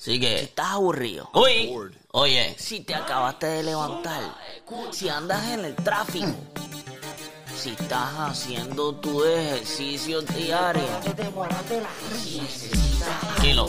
Así que... Si estás aburrido. Uy, oye. Si te acabaste de levantar. Si andas en el tráfico. Si estás haciendo tu ejercicio diario. Si necesitas Kilo.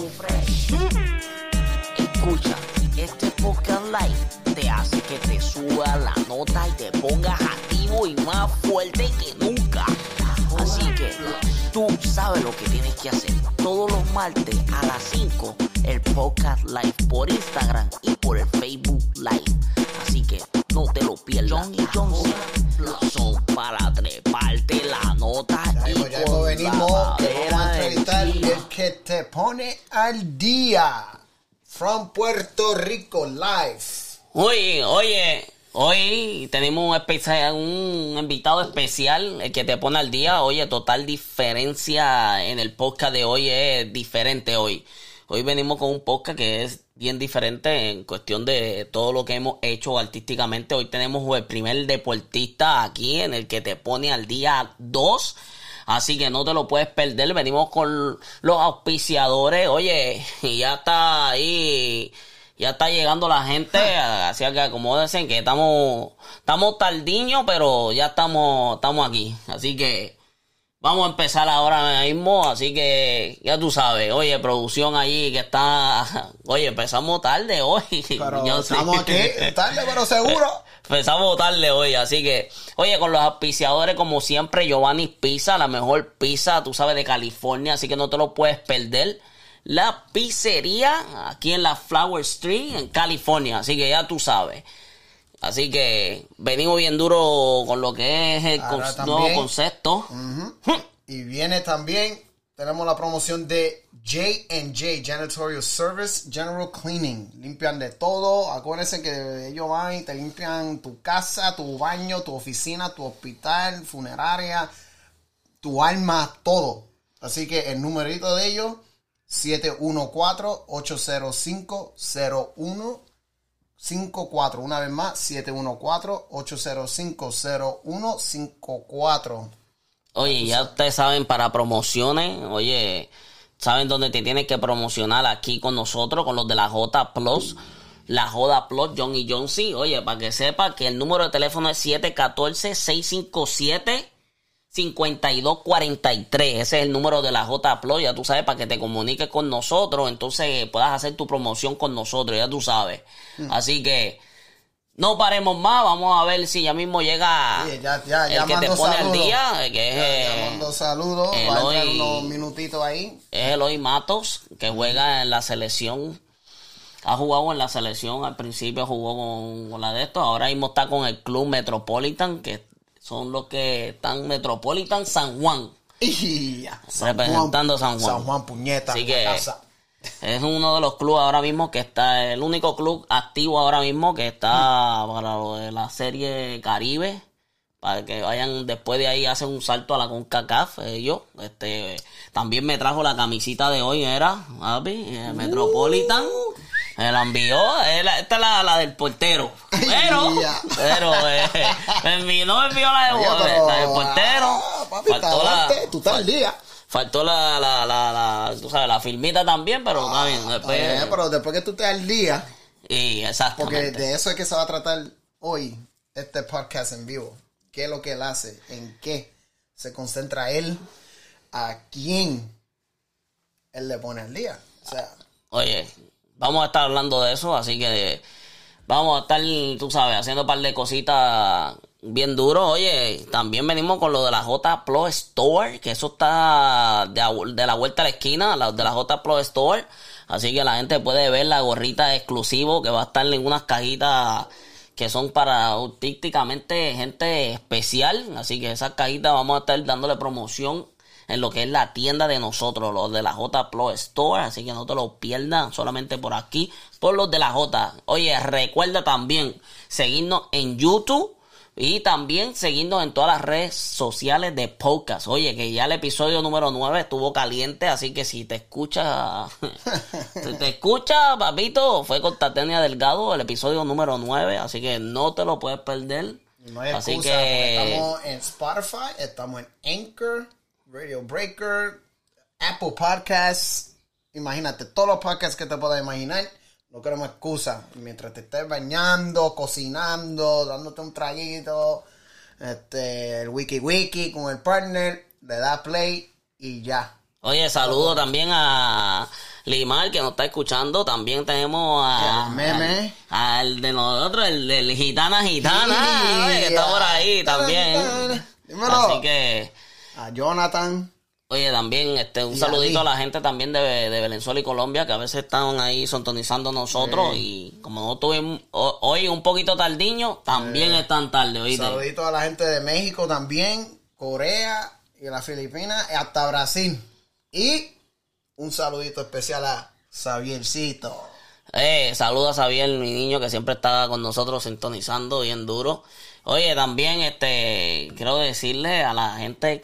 Escucha, este podcast live te hace que te suba la nota y te pongas activo y más fuerte que nunca. Así que tú sabes lo que tienes que hacer. Todos los martes a las 5, el podcast live por Instagram y por el Facebook Live. Así que no te lo pierdas. John y Johnson son para treparte la nota y Ya con venimos, la que vamos a bandera entrevistar encima. el que te pone al día. From Puerto Rico Live. Uy, oye, hoy tenemos un invitado especial, el que te pone al día. Oye, total diferencia en el podcast de hoy es diferente hoy. Hoy venimos con un podcast que es bien diferente en cuestión de todo lo que hemos hecho artísticamente. Hoy tenemos el primer deportista aquí en el que te pone al día 2. Así que no te lo puedes perder. Venimos con los auspiciadores. Oye, ya está ahí. Ya está llegando la gente. Así que acomódense que estamos tardiños, pero ya estamos aquí. Así que vamos a empezar ahora mismo. Así que ya tú sabes. Oye, producción allí que está... Oye, empezamos tarde hoy. Pero Yo sí. estamos aquí, tarde pero seguro. Empezamos tarde hoy, así que, oye, con los auspiciadores, como siempre, Giovanni's Pizza, la mejor pizza, tú sabes, de California, así que no te lo puedes perder. La pizzería, aquí en la Flower Street, en California, así que ya tú sabes. Así que venimos bien duro con lo que es el Ahora nuevo también. concepto. Y viene también, tenemos la promoción de J&J, Janitorial Service, General Cleaning. Limpian de todo. Acuérdense que ellos van y te limpian tu casa, tu baño, tu oficina, tu hospital, funeraria, tu alma, todo. Así que el numerito de ellos, 714-805-0154. Una vez más, 714-805-0154. Oye, ya ustedes saben, para promociones, oye, saben dónde te tienes que promocionar aquí con nosotros, con los de la J Plus, la J Plus, John y Johnson. Oye, para que sepa que el número de teléfono es 714-657-5243. Ese es el número de la J Plus, ya tú sabes, para que te comuniques con nosotros, entonces puedas hacer tu promoción con nosotros, ya tú sabes. Así que no paremos más, vamos a ver si ya mismo llega Sí, ya el que te mando pone al saludos. día, que es Ya mando saludos. Va a entrar Eloy. unos minutitos ahí. Es Eloy Matos, que juega en la selección. Ha jugado en la selección, al principio jugó con la de estos, ahora mismo está con el club Metropolitan, que son los que están Metropolitan San Juan, Y ya, representando San Juan. San Juan, puñeta. Así que casa. es uno de los clubes ahora mismo que está, el único club activo ahora mismo que está para lo de la serie Caribe, para que vayan después de ahí hacen un salto a la CONCACAF. Yo también me trajo la camisita de hoy, era Metropolitan, me la envió. Esta es la del portero, pero Ya. no me envió la Oye, la del portero. Papi, Faltó la- tú estás al día. Faltó tú sabes, la filmita también, pero está bien. Después, Pero después que tú estés al día, y porque exactamente. de eso es que se va a tratar hoy este podcast en vivo. ¿Qué es lo que él hace? ¿En qué se concentra él? ¿A quién él le pone al día? O sea, Oye, vamos a estar hablando de eso, así que vamos a estar, tú sabes, haciendo un par de cositas bien duro. Oye, también venimos con lo de la J Plus Store, que eso está de la vuelta a la esquina, de la J Plus Store. Así que la gente puede ver la gorrita exclusivo que va a estar en unas cajitas que son para autísticamente gente especial. Así que esas cajitas vamos a estar dándole promoción en lo que es la tienda de nosotros, los de la J Plus Store. Así que no te lo pierdas solamente por aquí, por los de la J. Oye, recuerda también seguirnos en YouTube y también seguirnos en todas las redes sociales de podcast. Oye, que ya el episodio número 9 estuvo caliente, así que si te escucha, papito, fue con Tatenia Delgado, el episodio número 9, así que no te lo puedes perder. no hay Así excusa. que- Porque estamos en Spotify, estamos en Anchor, Radio Breaker, Apple Podcasts, imagínate, todos los podcasts que te puedas imaginar. No queremos excusa. Mientras te estés bañando, cocinando, dándote un traguito, el wiki con el partner, le das play y ya. Oye, saludo también a Limar, que nos está escuchando. También tenemos a Meme. al de nosotros, el del Gitana, oye, que está por ahí también. Dímelo. Así que, A Jonathan. oye, también un Y saludito a a la gente también de Venezuela y Colombia, que a veces están ahí sintonizando nosotros. Y como no tuvimos hoy un poquito tardiño, también están tarde, ¿oíste? Saludito a la gente de México también, Corea y las Filipinas, y hasta Brasil. Y un saludito especial a Xaviercito. Saludos a Xavier, mi niño, que siempre está con nosotros sintonizando bien duro. Oye, también quiero decirle a la gente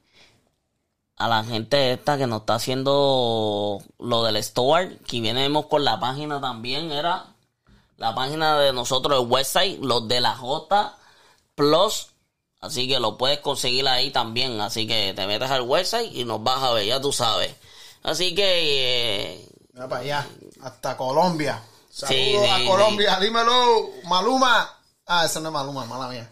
esta que nos está haciendo lo del store, que venimos con la página también, era la página de nosotros, el website, los de la J Plus. Así que lo puedes conseguir ahí también. Así que te metes al website y nos vas a ver, ya tú sabes. Así que... Mira para allá, hasta Colombia. Saludos Sí, a sí, Colombia, dímelo, Maluma. Ese no es Maluma, mala mía.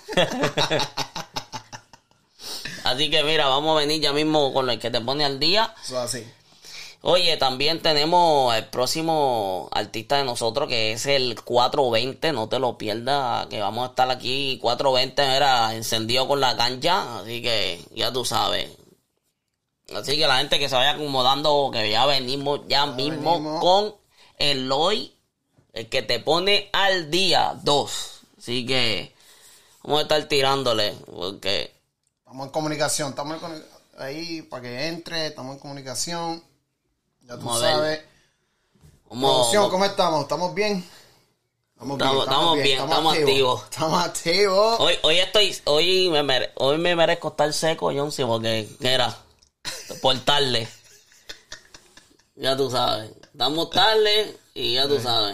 Así que mira, vamos a venir ya mismo con el que te pone al día. Eso así. Oye, también tenemos el próximo artista de nosotros, que es el 420, no te lo pierdas, que vamos a estar aquí 420, era encendido con la cancha, así que ya tú sabes. Así que la gente que se vaya acomodando, que ya venimos mismo con el hoy, el que te pone al día 2. Así que vamos a estar tirándole, porque... Estamos en comunicación, ahí para que entre, estamos en comunicación. Ya tú Vamos a ver. sabes. Producción, ¿cómo estamos? ¿Estamos bien? Estamos bien, estamos activos. Estamos activos. Hoy me merezco estar seco, Jonsi, porque era por tarde. Ya tú sabes. Estamos tarde y ya tú sabes.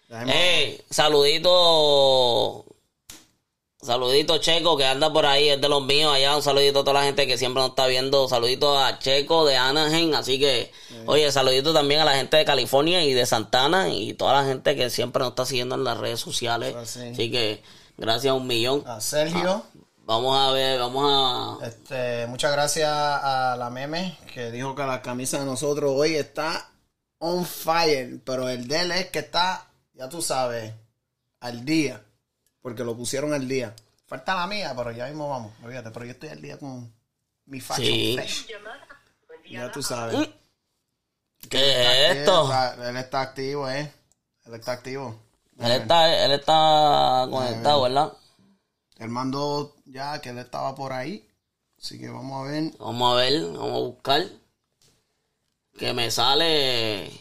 Saludito Checo, que anda por ahí, es de los míos allá. Un saludito a toda la gente que siempre nos está viendo. Saludito a Checo de Anaheim. Así que, oye, saludito también a la gente de California y de Santana y toda la gente que siempre nos está siguiendo en las redes sociales. Así que, gracias a 1,000,000. A Sergio. Vamos a ver, Muchas gracias a la Meme, que dijo que la camisa de nosotros hoy está on fire. Pero el de él es que está, ya tú sabes, al día. Porque lo pusieron al día. Falta la mía, pero ya mismo vamos. Olvídate, pero yo estoy al día con mi fashion fresh. Ya tú sabes. ¿Qué es esto? Él está activo, Él está activo. Él está conectado, ¿verdad? Él mandó ya que él estaba por ahí. Así que vamos a ver. Vamos a buscar. Que me sale...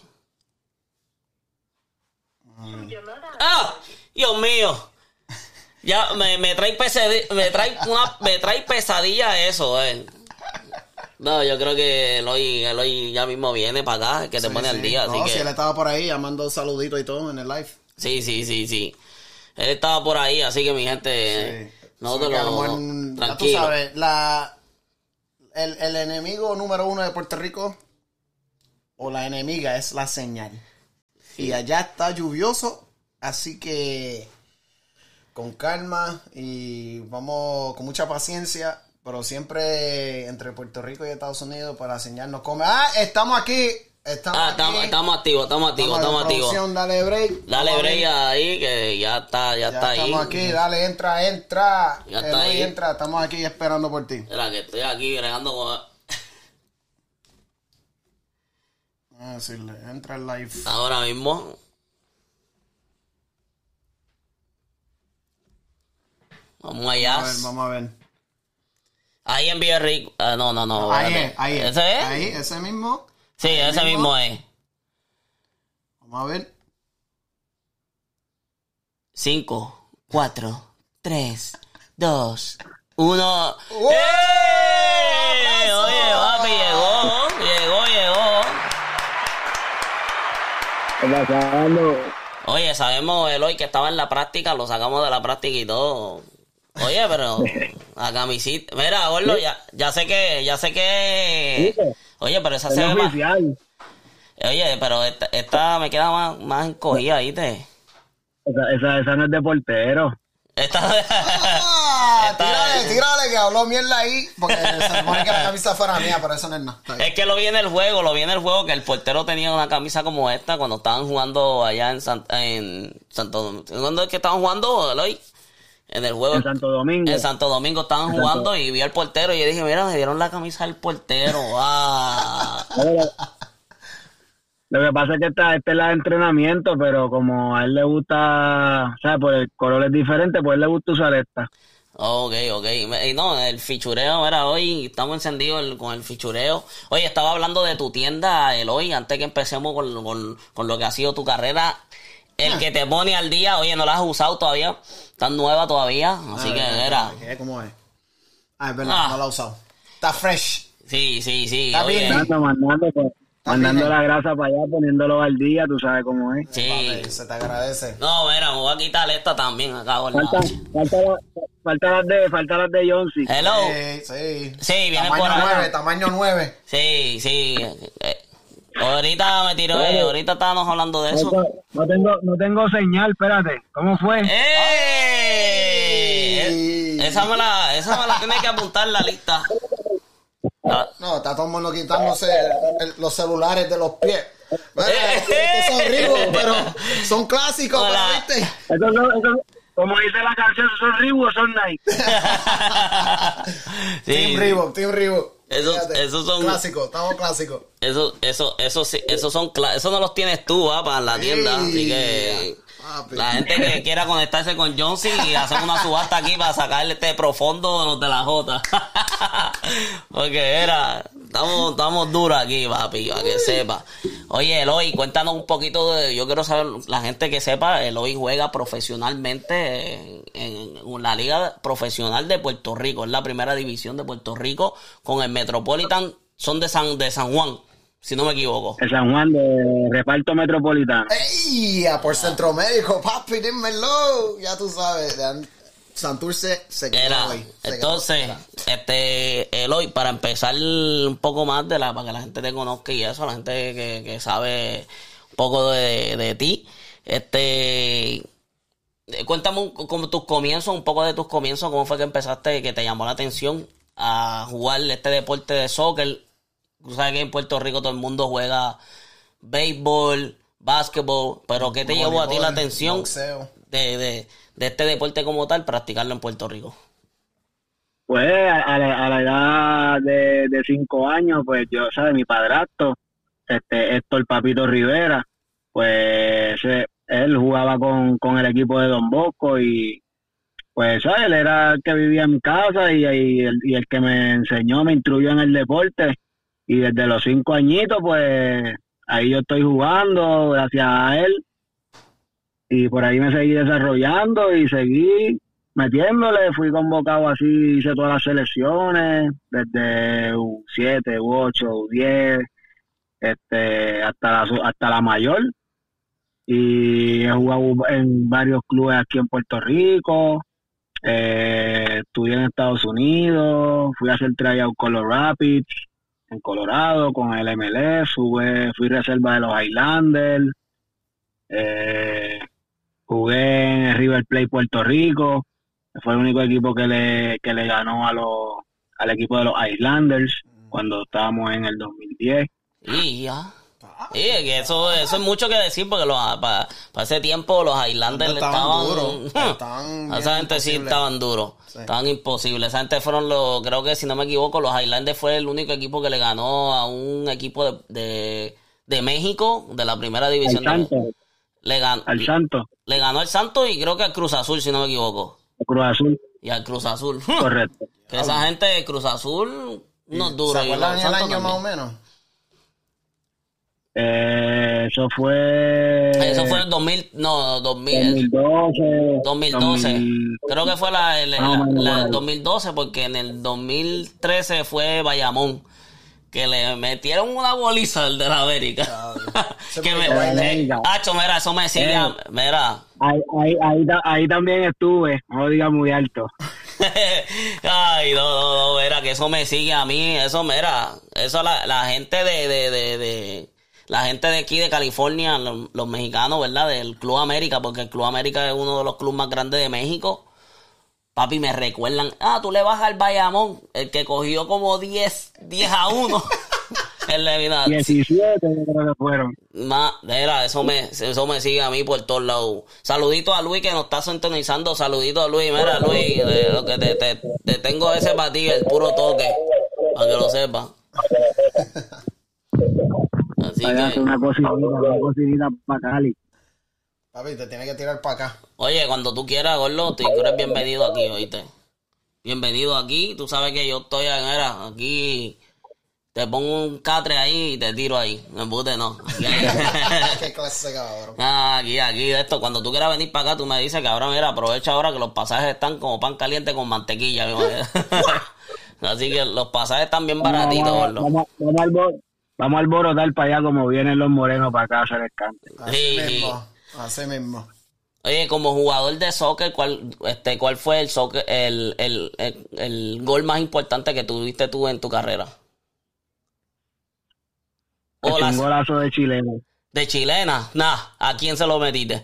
¡Ah! Dios mío. Ya me trae pesadilla eso, No, yo creo que Eloy ya mismo viene para acá, que te pone al día. No, así si que... él estaba por ahí, ya mandó saluditos y todo en el live. Sí. Él estaba por ahí, así que mi gente, nosotros tranquilo. Ya tú sabes, el enemigo número 1 de Puerto Rico, o la enemiga, es la señal. Y allá está lluvioso, así que con calma y vamos con mucha paciencia, pero siempre entre Puerto Rico y Estados Unidos, para la señal nos come. Estamos aquí. Estamos activos. Dale break. Dale break ahí, que ya está ahí. Estamos aquí, dale, entra. Ya está ahí. Entra, estamos aquí esperando por ti. Espera, que estoy aquí bregando con... Vamos a decirle, entra el live. Ahora mismo. Vamos allá. Vamos a ver. Ahí envía Rick. No. Ahí. ¿Ese es? Ahí, ese mismo. Sí, ese mismo es. Vamos a ver. 5, 4, 3, 2, 1. ¡Oh! Oye, papi, llegó. Oye, sabemos Eloy que estaba en la práctica, lo sacamos de la práctica y todo. Oye, pero la camisita. Mira, Gordo, ya sé que. Oye, pero esa se ve más. Oye, pero esta me queda más encogida, ¿viste? Esa no es de portero. Tírale, que habló mierda ahí, porque se supone que la camisa fuera mía, pero eso no es nada. Es que lo vi en el juego, que el portero tenía una camisa como esta cuando estaban jugando allá en Santo Domingo. ¿Dónde es que estaban jugando, Eloy? En el juego. En Santo Domingo. En Santo Domingo estaban jugando y vi al portero y yo dije, mira, me dieron la camisa del portero. ¡Ah! Lo que pasa es que esta es la de entrenamiento, pero como a él le gusta, ¿sabes? Pues el color es diferente, pues a él le gusta usar esta. Ok. Y no, el fichureo, mira, hoy estamos encendidos con el fichureo. Oye, estaba hablando de tu tienda, Eloy, antes que empecemos con lo que ha sido tu carrera. El que te pone al día, oye, no la has usado todavía, tan nueva todavía, así que era. ¿Cómo es? Es verdad, no la he usado. Está fresh. Sí. Está oye. bien. Mandando la grasa para allá, poniéndolo al día, tú sabes cómo es. Sí. Papi, se te agradece. No, mira, me voy a quitar esta también acá. Falta las de Jonesy. Hello. Sí, viene por acá. Tamaño 9. Sí. Ahorita me tiró, ahorita estábamos hablando de eso. No tengo señal, espérate. ¿Cómo fue? Esa me la tienes que apuntar en la lista. No, está todo el mundo quitándose los celulares de los pies. Estos son Reebok, pero son clásicos, ¿viste? Como dice la canción, ¿son Reebok o son Nike? Sí. Team Reebok. Esos son clásicos, estamos clásicos. Eso no los tienes tú, para la tienda, así que la gente que quiera conectarse con Jonesy y hacer una subasta aquí para sacarle este profundo de los de la Jota. Porque estamos duros aquí, papi, para que sepa. Oye, Eloy, cuéntanos un poquito yo quiero saber, la gente que sepa, Eloy juega profesionalmente en la Liga Profesional de Puerto Rico, es la primera división de Puerto Rico, con el Metropolitan, son de San Juan, si no me equivoco. De San Juan, de reparto metropolitano. ¡Ey! Por Centro Médico, papi, dímelo. Ya tú sabes, Santurce se quedó ahí. Entonces, Eloy, para empezar un poco más para que la gente te conozca y eso, la gente que sabe un poco de ti, cuéntame como tus comienzos, un poco de tus comienzos, cómo fue que empezaste, que te llamó la atención a jugar este deporte de soccer. Tú sabes que en Puerto Rico todo el mundo juega béisbol, básquetbol, pero ¿qué te llevó a ti la atención de este deporte como tal, practicarlo en Puerto Rico? Pues a la edad de 5 años, pues yo, ¿sabes? Mi padrastro, Héctor Papito Rivera, pues él jugaba con el equipo de Don Bosco y pues, ¿sabes? Él era el que vivía en mi casa y el que me enseñó, me instruyó en el deporte. Y desde los 5 añitos, pues, ahí yo estoy jugando, gracias a él. Y por ahí me seguí desarrollando y seguí metiéndole. Fui convocado así, hice todas las selecciones, desde U7, U8, U10, hasta la mayor. Y he jugado en varios clubes aquí en Puerto Rico. Estudié en Estados Unidos, fui a hacer tryout con los Rapids en Colorado, con el MLS, fui reserva de los Highlanders, jugué en River Plate Puerto Rico, fue el único equipo que le ganó al equipo de los Highlanders cuando estábamos en el 2010. Y ya. Sí, que eso es mucho que decir porque para ese tiempo los Highlanders estaban duros. Esa gente sí estaban duros, estaban imposibles. Esa gente fueron creo que si no me equivoco, los Highlanders fue el único equipo que le ganó a un equipo de México, de la primera división. Al Santos. Le ganó al Santos y creo que al Cruz Azul, si no me equivoco. Al Cruz Azul. Y al Cruz Azul. Correcto. Que esa gente de Cruz Azul no es duro. ¿Se acuerdan el año más o menos? Eso fue en el 2012. 2012. Creo que fue el 2012 porque en el 2013 fue Bayamón, que le metieron una boliza al de la América. Mira, eso me sigue. Mira. Ahí también estuve, no lo diga muy alto. Ay, no, mira, que eso me sigue a mí. Eso, mira, eso la gente la gente de aquí de California, los mexicanos, ¿verdad? Del Club América, porque el Club América es uno de los clubes más grandes de México. Papi, me recuerdan, tú le vas al Bayamón, el que cogió como 10-1. En la vida. 17 creo que fueron. Mira, eso me sigue a mí por todos lados. Saludito a Luis que nos está sintonizando. Saludito a Luis. Mira, Luis, lo que te tengo ese para ti, el puro toque. Para que lo sepas. Así que... Una cocinita para Cali. Papi, te tienes que tirar para acá. Oye, cuando tú quieras, Gordo, tú eres bienvenido aquí, ¿oíste? Bienvenido aquí. Tú sabes que yo estoy aquí... Te pongo un catre ahí y te tiro ahí. Me embute, no. Qué clase, cabrón. Aquí, esto. Cuando tú quieras venir para acá, tú me dices, cabrón, mira, aprovecha ahora que los pasajes están como pan caliente con mantequilla. Así que los pasajes están bien baratitos, gordo. Vamos a alborotar para allá como vienen los morenos para acá a hacer el cante. Así mismo. Oye, como jugador de soccer, ¿cuál fue el gol más importante que tuviste tú en tu carrera? Un golazo de chilena. ¿De chilena? ¿A quién se lo metiste?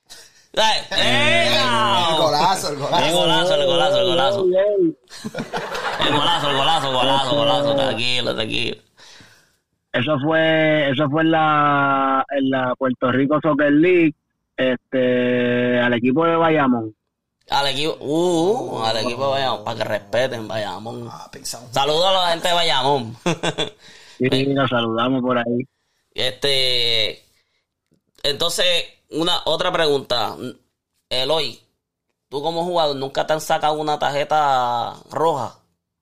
El golazo. El golazo. Tranquilo. Eso fue en la Puerto Rico Soccer League, al equipo de Bayamón. Al equipo de Bayamón, para que respeten Bayamón. Saludos a la gente de Bayamón. Sí, nos saludamos por ahí. Entonces, otra pregunta. Eloy, tú como jugador, ¿nunca te han sacado una tarjeta roja?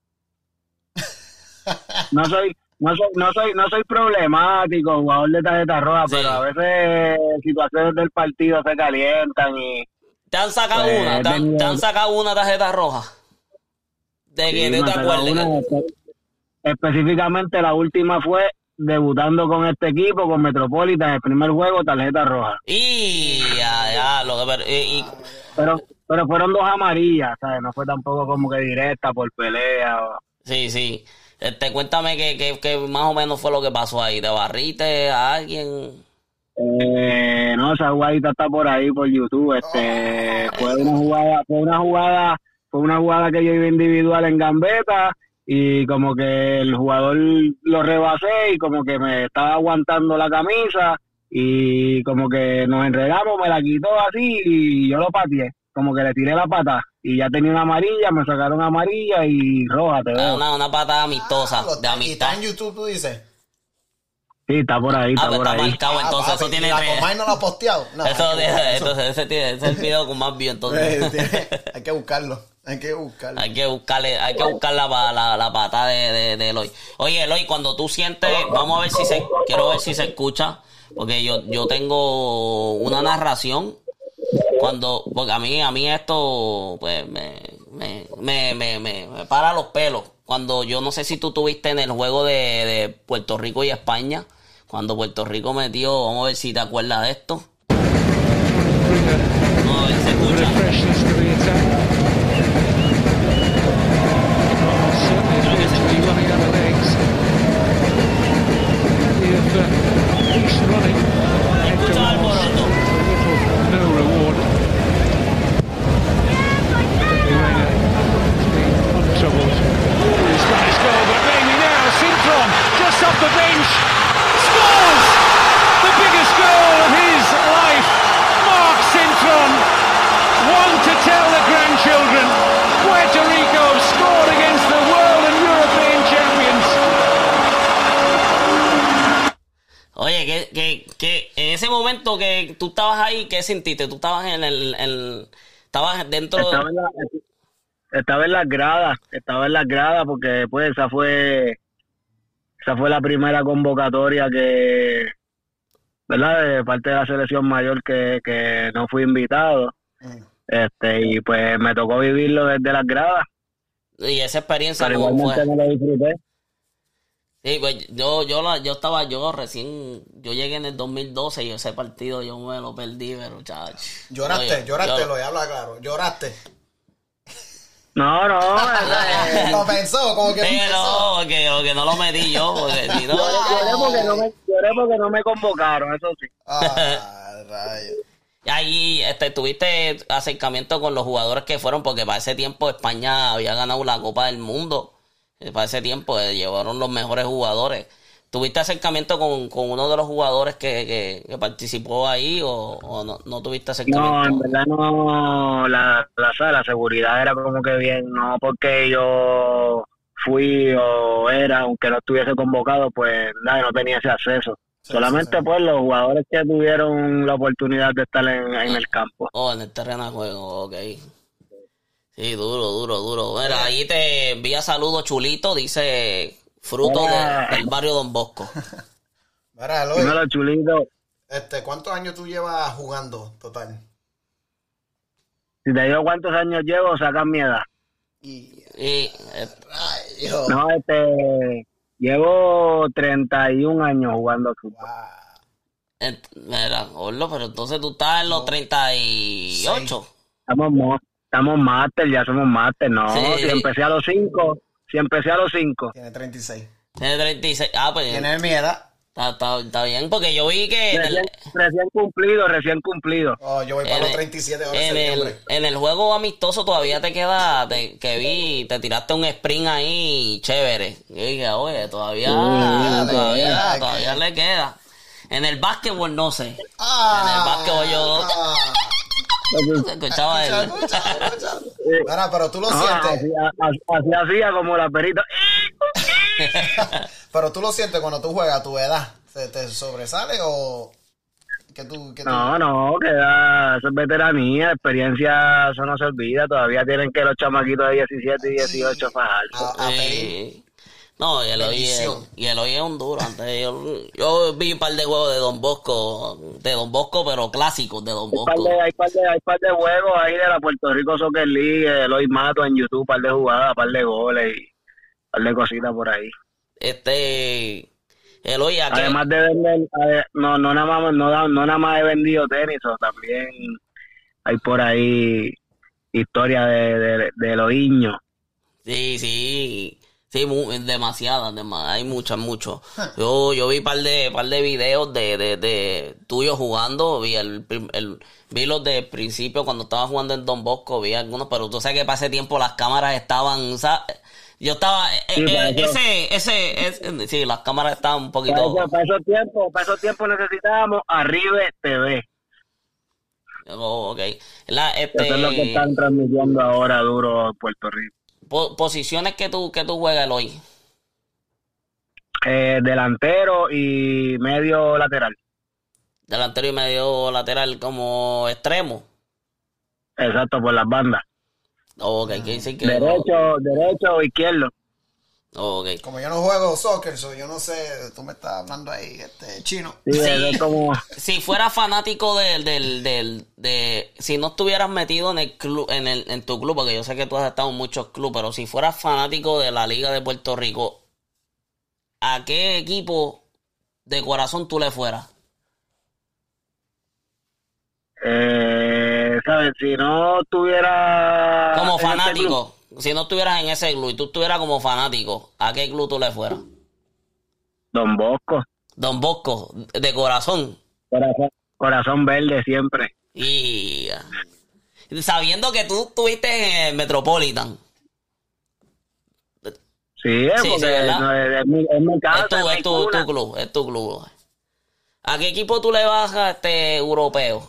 No soy problemático, jugador de tarjeta roja, sí. Pero a veces situaciones del partido se calientan y... ¿Te han sacado una? ¿Te han sacado una tarjeta roja? ¿De que tú te acuerdes? Específicamente la última fue debutando con este equipo, con Metropolitan, el primer juego, tarjeta roja. Pero fueron 2 amarillas, ¿sabes? No fue tampoco como que directa por pelea. Sí. Cuéntame que más o menos fue lo que pasó ahí. ¿Te barriste a alguien? No, esa jugadita está por ahí por YouTube. Fue una jugada que yo iba individual en gambeta. Y como que el jugador lo rebasé y como que me estaba aguantando la camisa y como que nos enredamos, me la quitó así y yo lo pateé. Como que le tiré la pata y ya tenía una amarilla, me sacaron amarilla y roja, te veo. Una patada amistosa, de amistad. ¿Está en YouTube, tú dices? Sí, está por ahí, está por ahí. Marcado, entonces papi, eso tiene... ¿La Comay no lo ha posteado? No, ese es el video con más views, entonces. Hay que buscarlo. Hay que buscar la patada de Eloy. Oye, Eloy, cuando tú sientes, quiero ver si se escucha, porque yo tengo una narración porque a mí esto pues me para los pelos. Cuando yo no sé si tú tuviste en el juego de Puerto Rico y España, cuando Puerto Rico metió, vamos a ver si te acuerdas de esto. Vamos a ver si se escucha. The bench scores the biggest goal of his life. Mark Cintron, one to tell the grandchildren. Puerto Rico scored against the world and European champions. Oye, que en ese momento que tú estabas ahí, ¿qué sentiste? Tú estabas estabas dentro. Estaba en las gradas porque pues esa fue la primera convocatoria ¿verdad? De parte de la selección mayor que no fui invitado. Y pues me tocó vivirlo desde las gradas. Y esa experiencia, pero igualmente me lo disfruté. Sí, pues yo llegué en el 2012 y ese partido yo me lo perdí, pero chacho. Lloraste, lo habla claro, lloraste. No. Lo pensó, como que no, porque no lo metí yo. Porque, si no, lloré lloré porque no me convocaron, eso sí. Rayos. Y ahí tuviste acercamiento con los jugadores que fueron, porque para ese tiempo España había ganado la Copa del Mundo. Para ese tiempo llevaron los mejores jugadores. ¿Tuviste acercamiento con uno de los jugadores que participó ahí o no tuviste acercamiento? No, en verdad no, la seguridad era como que bien, no porque yo fui o era, aunque no estuviese convocado, pues nada, no tenía ese acceso. Sí, Solamente sí. pues los jugadores que tuvieron la oportunidad de estar en el campo. En el terreno de juego, ok. Sí, duro. Mira, ahí te envía saludos Chulito, dice fruto del barrio Don Bosco. Mira, Eloy, Dímelo, Chulito. ¿cuántos años tú llevas jugando total? Si te digo cuántos años llevo, sacan mi edad. Y Y rayos. No, llevo 31 años jugando fútbol. Wow. mira, Orlo, pero entonces tú estás en los 38. Estamos máster, ya somos máster, ¿no? Sí. Si empecé a los 5, Tiene 36. Tiene 36. Ah, pues Tiene mi edad. está bien, porque yo vi que recién cumplido. Oh, yo voy para los 37 ahora en septiembre. en el juego amistoso todavía te queda, que vi, te tiraste un sprint ahí chévere. Yo dije, oye, todavía le queda. En el básquetbol no sé. En el básquetbol yo escuchaba él. Mira, pero tú lo No, sientes. así hacía como la perita. Pero tú lo sientes cuando tú juegas a tu edad. ¿Se te sobresale o que tú? No, queda, eso es veteranía, experiencia, eso no se olvida. Todavía tienen que los chamaquitos de 17 y 18 fajarse. A pedir. Sí. No, y el hoy es un duro. Antes yo vi un par de juegos de Don Bosco, pero clásicos de Don Bosco. Hay par de juegos ahí de la Puerto Rico Soccer League, Eloy Mato en YouTube, par de jugadas, par de goles y par de cositas por ahí. Eloy, ¿a qué? Además de vender, no nada más he vendido tenis, o también hay por ahí historia de Eloíño. Sí, demasiadas, hay muchas. Yo vi par de videos de tuyos jugando, vi los de principio cuando estaba jugando en Don Bosco, vi algunos, pero tú sabes que para ese tiempo las cámaras estaban, ¿sabes? Yo estaba, sí, las cámaras estaban un poquito. Para esos tiempos necesitábamos Arribe TV. Oh, ok. Eso es lo que están transmitiendo ahora duro en Puerto Rico. Posiciones que tú juegas hoy. Delantero y medio lateral. Delantero y medio lateral como extremo. Exacto, por las bandas. Oh, ok, ¿qué dice que? Derecho o izquierdo. Oh, ok. Como yo no juego soccer, yo no sé, tú me estás hablando ahí chino. Sí, es como... Si fueras fanático si no estuvieras metido en el club, en tu club, porque yo sé que tú has estado en muchos clubes, pero si fueras fanático de la Liga de Puerto Rico, ¿a qué equipo de corazón tú le fueras? ¿Sabes? Si no tuviera... Como en este fanático, si no estuvieras en ese club y tú estuvieras como fanático, ¿a qué club tú le fueras? Don Bosco. Don Bosco, de corazón. Corazón verde siempre. Y sabiendo que tú estuviste en el Metropolitan. Sí, porque ¿verdad? es mi casa, Es tu club. ¿A qué equipo tú le vas a europeo?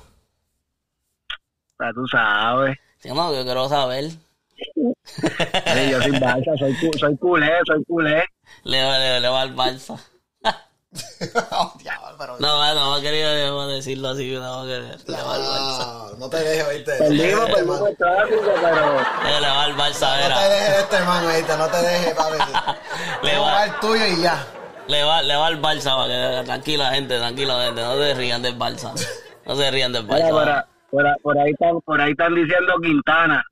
Ya tú sabes. Sí, no, yo quiero saber. Sí, yo soy Barça, soy culé. Le va al Barça. Oh, diablo, pero... No quería decirlo así. Le va al Barça. No te dejes, oíste. Perdimos el tráfico, pero... Le va al Barça, No te dejes de este man, oíste. No te dejes, papi. Le Le va- va el tuyo y ya. Le va al Barça. Para que, tranquila, gente. No se rían del Barça. No se rían del Barça. Por ahí están diciendo Quintana.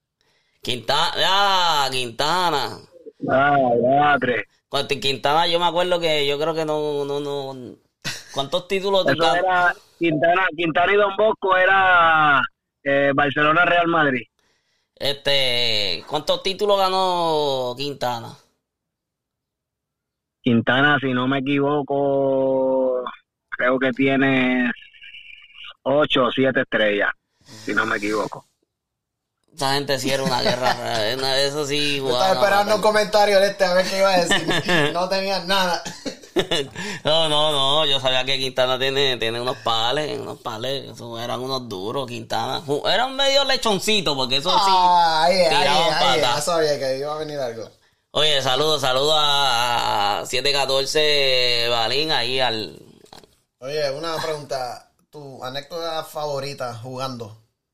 Quintana. Madre. Quintana, yo me acuerdo que yo creo que no. ¿Cuántos títulos tú Eso era Quintana y Don Bosco era Barcelona Real Madrid. ¿Cuántos títulos ganó Quintana? Quintana, si no me equivoco, creo que tiene 8 o 7 estrellas, si no me equivoco. Esa gente sí era una guerra. Eso sí. Yo estaba esperando un comentario de a ver qué iba a decir. No tenía nada. No, yo sabía que Quintana tiene unos pales, esos eran unos duros, Quintana. Eran medio lechoncitos, porque eso sí tiraban patas. Ya sabía que iba a venir algo. Oye, saludos a 714 Balín ahí al... Oye, una pregunta. ¿Tu anécdota favorita jugando?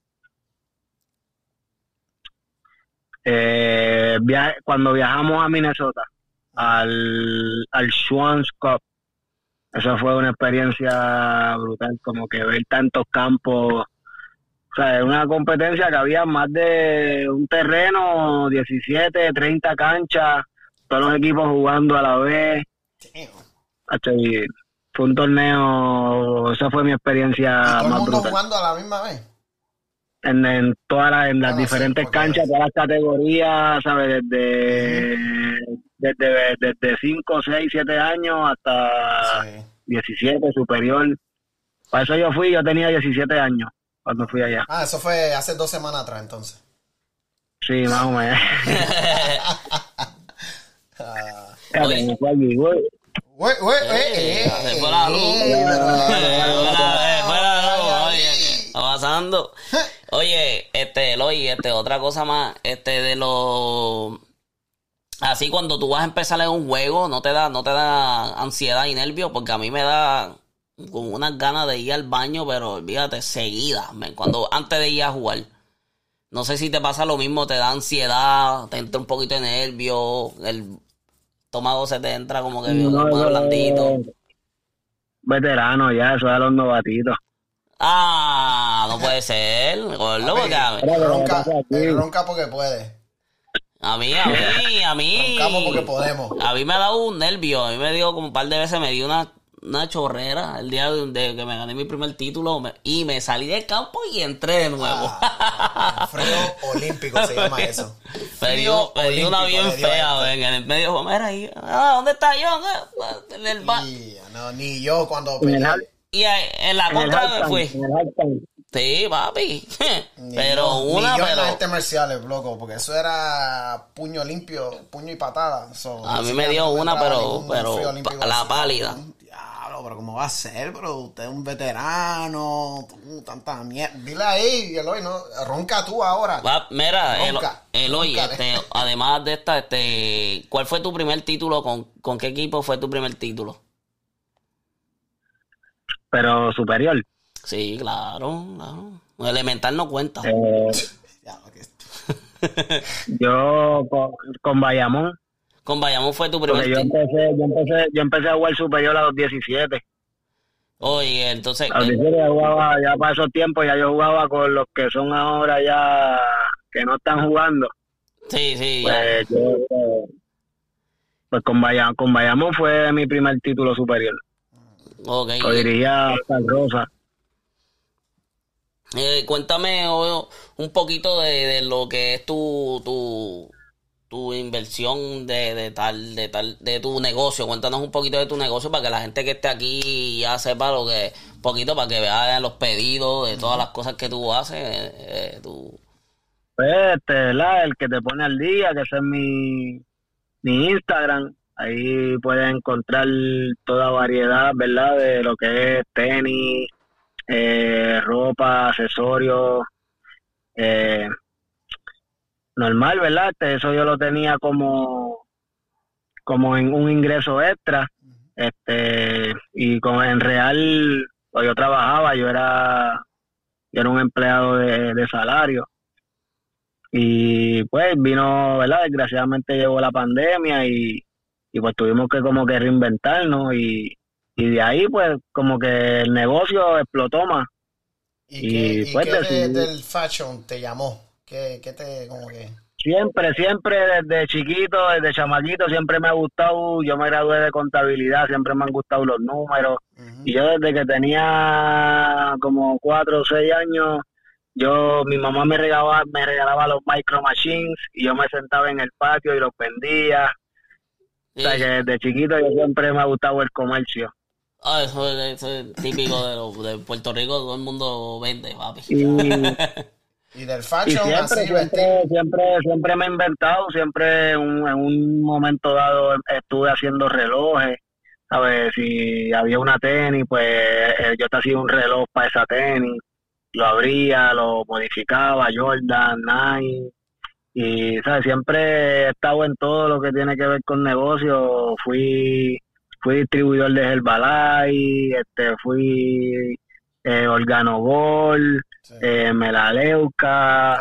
Cuando viajamos a Minnesota al Schwann's Cup, eso fue una experiencia brutal, como que ver tantos campos, o sea, una competencia que había más de un terreno, 17, 30 canchas, todos los equipos jugando a la vez. Y fue un torneo, esa fue mi experiencia ¿Y todo el más mundo brutal. jugando a la misma vez? En todas las diferentes canchas, todas las categorías, ¿sabes? Desde 5, 6, 7 años hasta 17, superior. Para eso yo tenía 17 años cuando fui allá. Eso fue hace 2 semanas atrás, entonces. Sí, más o menos. Se fue la luz. Pasando. Oye, Eloy, otra cosa más, de los... Así cuando tú vas a empezar en un juego, no te da ansiedad y nervios, porque a mí me da como unas ganas de ir al baño, pero olvídate, seguida, antes de ir a jugar. No sé si te pasa lo mismo, te da ansiedad, te entra un poquito de nervio, el estómago se te entra como que blandito. Veterano ya, eso es a los novatitos. No puede ser, gordo, porque ronca porque puede. A mí. Roncamos porque podemos. A mí me ha dado un nervio, a mí me dio como un par de veces, me dio una chorrera el día de que me gané mi primer título y me salí del campo y entré de nuevo. Frío olímpico se llama eso. Me dio una bien fea, en el medio, mira ahí, ¿dónde está yo? En el bar. No, ni yo cuando y en la contra me fui. Sí, papi. Pero ni yo en pero... las artes marciales, loco, porque eso era puño limpio, puño y patada. A mí me dio una, pero la pálida. Diablo, pero ¿cómo va a ser? Pero usted es un veterano, tanta mierda. Dile ahí, Eloy, no, ronca tú ahora. Mira, Eloy, además de esta, ¿cuál fue tu primer título? ¿Con qué equipo fue tu primer título? Pero superior. Sí, claro. Elemental no cuenta. Yo con Bayamón. Con Bayamón fue tu primer título. Yo empecé a jugar superior a los 17. Oye, entonces... A los 17 ya jugaba, ya para esos tiempos ya yo jugaba con los que son ahora ya que no están jugando. Sí, pues ya. Pues con Bayamón fue mi primer título superior. Okay. Lo dirigía a San Rosa. Cuéntame un poquito de lo que es tu inversión de tu negocio. Cuéntanos un poquito de tu negocio para que la gente que esté aquí ya sepa poquito para que vean los pedidos de todas las cosas que tú haces. Pues, ¿verdad? El que te pone al día, que ese es mi Instagram. Ahí puedes encontrar toda variedad, ¿verdad? De lo que es tenis, ropa, accesorios, normal, ¿verdad? Eso yo lo tenía como en un ingreso extra, y en real, pues yo trabajaba, yo era un empleado de salario, y pues vino, ¿verdad? Desgraciadamente llegó la pandemia y pues tuvimos que como que reinventarnos y de ahí pues como que el negocio explotó más. ¿Y pues, qué del fashion te llamó? ¿Qué te como que...? Siempre desde chiquito, desde chamaquito siempre me ha gustado, yo me gradué de contabilidad, siempre me han gustado los números. Y yo desde que tenía como 4 o 6 años, mi mamá me regalaba los micro machines y yo me sentaba en el patio y los vendía. O sea que desde chiquito yo siempre me ha gustado el comercio. Eso es típico de Puerto Rico, todo el mundo vende, papi. Y del Y fashion, así, vestir. siempre me he inventado, siempre en un momento dado estuve haciendo relojes, ¿sabes? Si había una tenis, pues yo te hacía un reloj para esa tenis, lo abría, lo modificaba, Jordan, Nike, y, ¿sabes? Siempre he estado en todo lo que tiene que ver con negocio, fui distribuidor de Herbalife, fui Organogol, Sí. Melaleuca,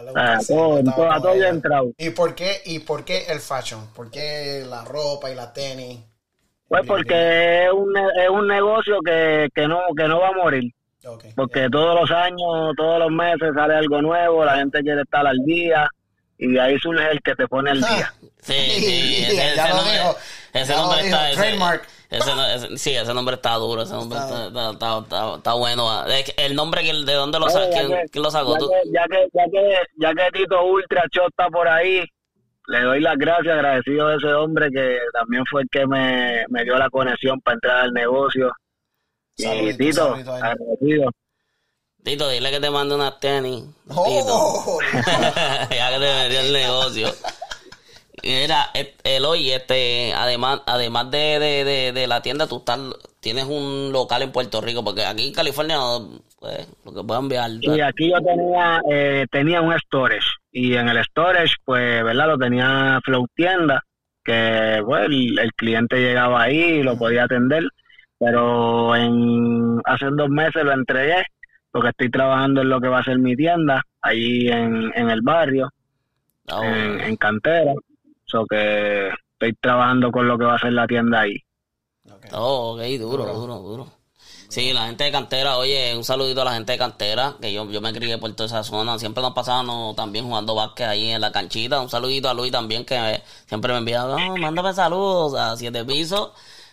a todo yo he entrado. ¿Y por qué el fashion? ¿Por qué la ropa y la tenis? Pues porque es un negocio que no va a morir, Okay. porque todos los años, todos los meses sale algo nuevo, la gente quiere estar al día y de ahí surge el que te pone al día. Sí, Ya lo dijo. Ese Ya lo nombre dijo, está... trademark. Sí, ese nombre está duro, ese nombre está bueno. El nombre, ¿de dónde lo sacó? ¿Quién lo sacó? ¿Tú? Ya que Tito Ultra Shot está por ahí, le doy las gracias, agradecido de ese hombre que también fue el que me dio la conexión para entrar al negocio. Y Tito, saludito ahí. agradecido. Tito, dile que te mande unas tenis. Oh, Tito. Ya que te metió el negocio. Mira, Eloy, además de la tienda, tienes un local en Puerto Rico, porque aquí en California, pues, lo que puedan enviar. Y aquí yo tenía un storage, y en el storage, pues, ¿verdad? Lo tenía Flow Tienda, que, pues, el cliente llegaba ahí y lo podía atender, pero hace 2 meses lo entregué, porque estoy trabajando en lo que va a ser mi tienda, ahí en el barrio, en Cantera. So que estoy trabajando con lo que va a ser la tienda ahí. Ok, duro. Sí, la gente de Cantera, oye, un saludito a la gente de Cantera, que yo me crié por toda esa zona. Siempre nos pasábamos también jugando básquet ahí en la canchita. Un saludito a Luis también, que siempre me envía, mándame saludos a 7 Pisos.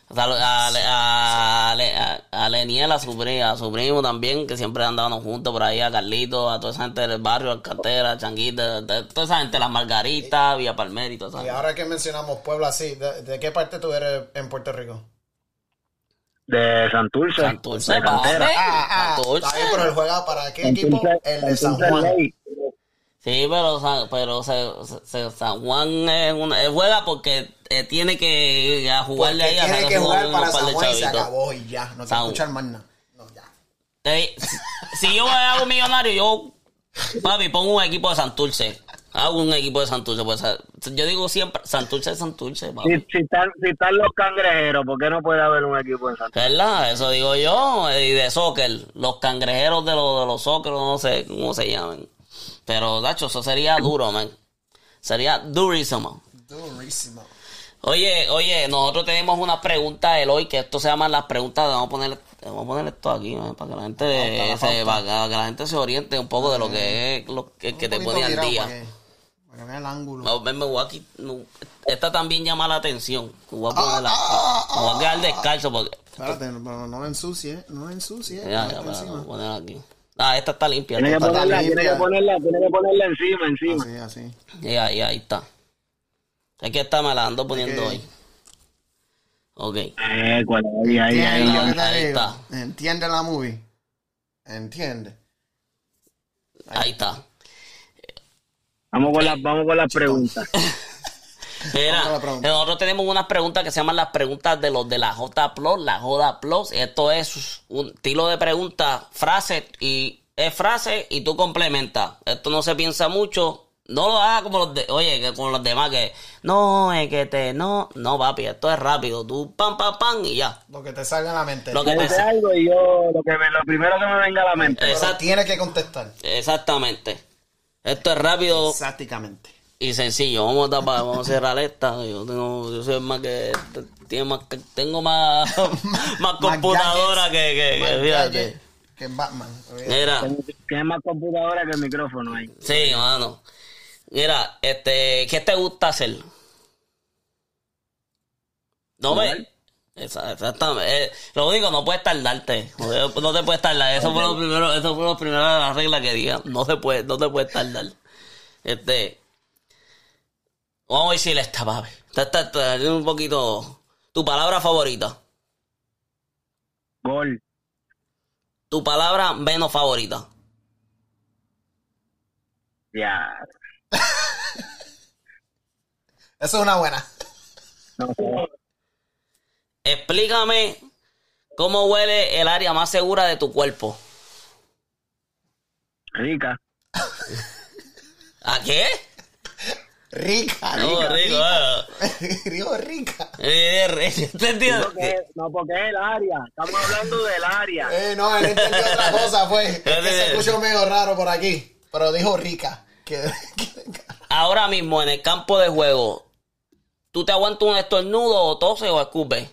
A Leniel, a su primo también, que siempre andábamos juntos por ahí, a Carlito, a toda esa gente del barrio, a Cantera, a Changuita, toda esa gente, las Margaritas, Villa Palmer y toda esa Y gente. ahora que mencionamos Puebla, sí, ¿de qué parte tú eres en Puerto Rico? De Santurce, Santurce, de Cantera. Santurce. Está bien, pero él juega para qué equipo? El de San Santurce Juan. Ley. Sí, pero San Juan él juega porque tiene que jugarle Porque ahí a tiene sacar que jugar un para par de San Juan y se chavitos. acabó y ya. No te San- escuchar más nada. No, ya. Si yo me hago millonario, yo, papi, pongo un equipo de Santurce. Hago un equipo de Santurce. Pues, yo digo siempre, Santurce, papi. Si están los cangrejeros, ¿por qué no puede haber un equipo en Santurce? ¿Verdad? Eso digo yo. Y de soccer. Los cangrejeros de los soccer, no sé cómo se llaman. Pero, Dacho, eso sería duro, man. Sería durísimo. Durísimo. Oye, nosotros tenemos una pregunta de hoy, que esto se llaman las preguntas. Vamos a poner esto aquí, man, para que la gente para que la gente se oriente un poco de lo que es que te pone al día. Para que vea el ángulo. No, me voy aquí, esta también llama la atención. Me voy a quedar descalzo porque... Espérate, pero no me ensucie, no me ensucie. Ya, Está para encima. poner aquí. Esta está limpia. Tiene que esta está ponerla encima. Así. Y ahí está. Es que esta me la ando poniendo Ok. hoy. Ok. Ahí. ¿Entiendes lo que te Ahí digo? está. ¿Entiende la movie? ¿Entiende? Ahí está. Vamos con las preguntas. Mira, Vamos a la pregunta. nosotros tenemos unas preguntas que se llaman las preguntas de los de la J Plus, la Joda Plus. Esto es un estilo de pregunta, frase y tú complementas. Esto no se piensa mucho. No lo hagas como como los demás que no, no, papi, esto es rápido. Tú pam y ya. Lo que te salga en la mente. Lo que te Dice algo y yo lo primero que me venga a la mente. Pero Exacto. tiene que contestar. Exactamente. Esto es rápido Exactamente. y sencillo. Vamos a cerrar esta. Yo soy más que tengo más computadora que fíjate. Que Batman. Mira, Tiene más computadora que el micrófono ahí. sí, mano. Mira, ¿qué te gusta hacer? No ve. Exactamente. Lo único, no puedes tardarte. No te puedes tardar. Eso fue lo primero de las reglas que digan. No te puedes tardar. Vamos a decirle esta, papi. Esta un poquito. Tu palabra favorita. Gol. Tu palabra menos favorita. Ya. Eso es una buena. No sé. Explícame cómo huele el área más segura de tu cuerpo. Rica. ¿A qué? Rica, No, rica. rico, Digo rica. ¿Te entiendes? No, porque es el área. Estamos hablando del área. No, él entendió otra cosa, fue. Es que se escuchó medio raro por aquí. Pero dijo rica. Ahora mismo en el campo de juego, ¿tú te aguantas un estornudo o toses o escupes?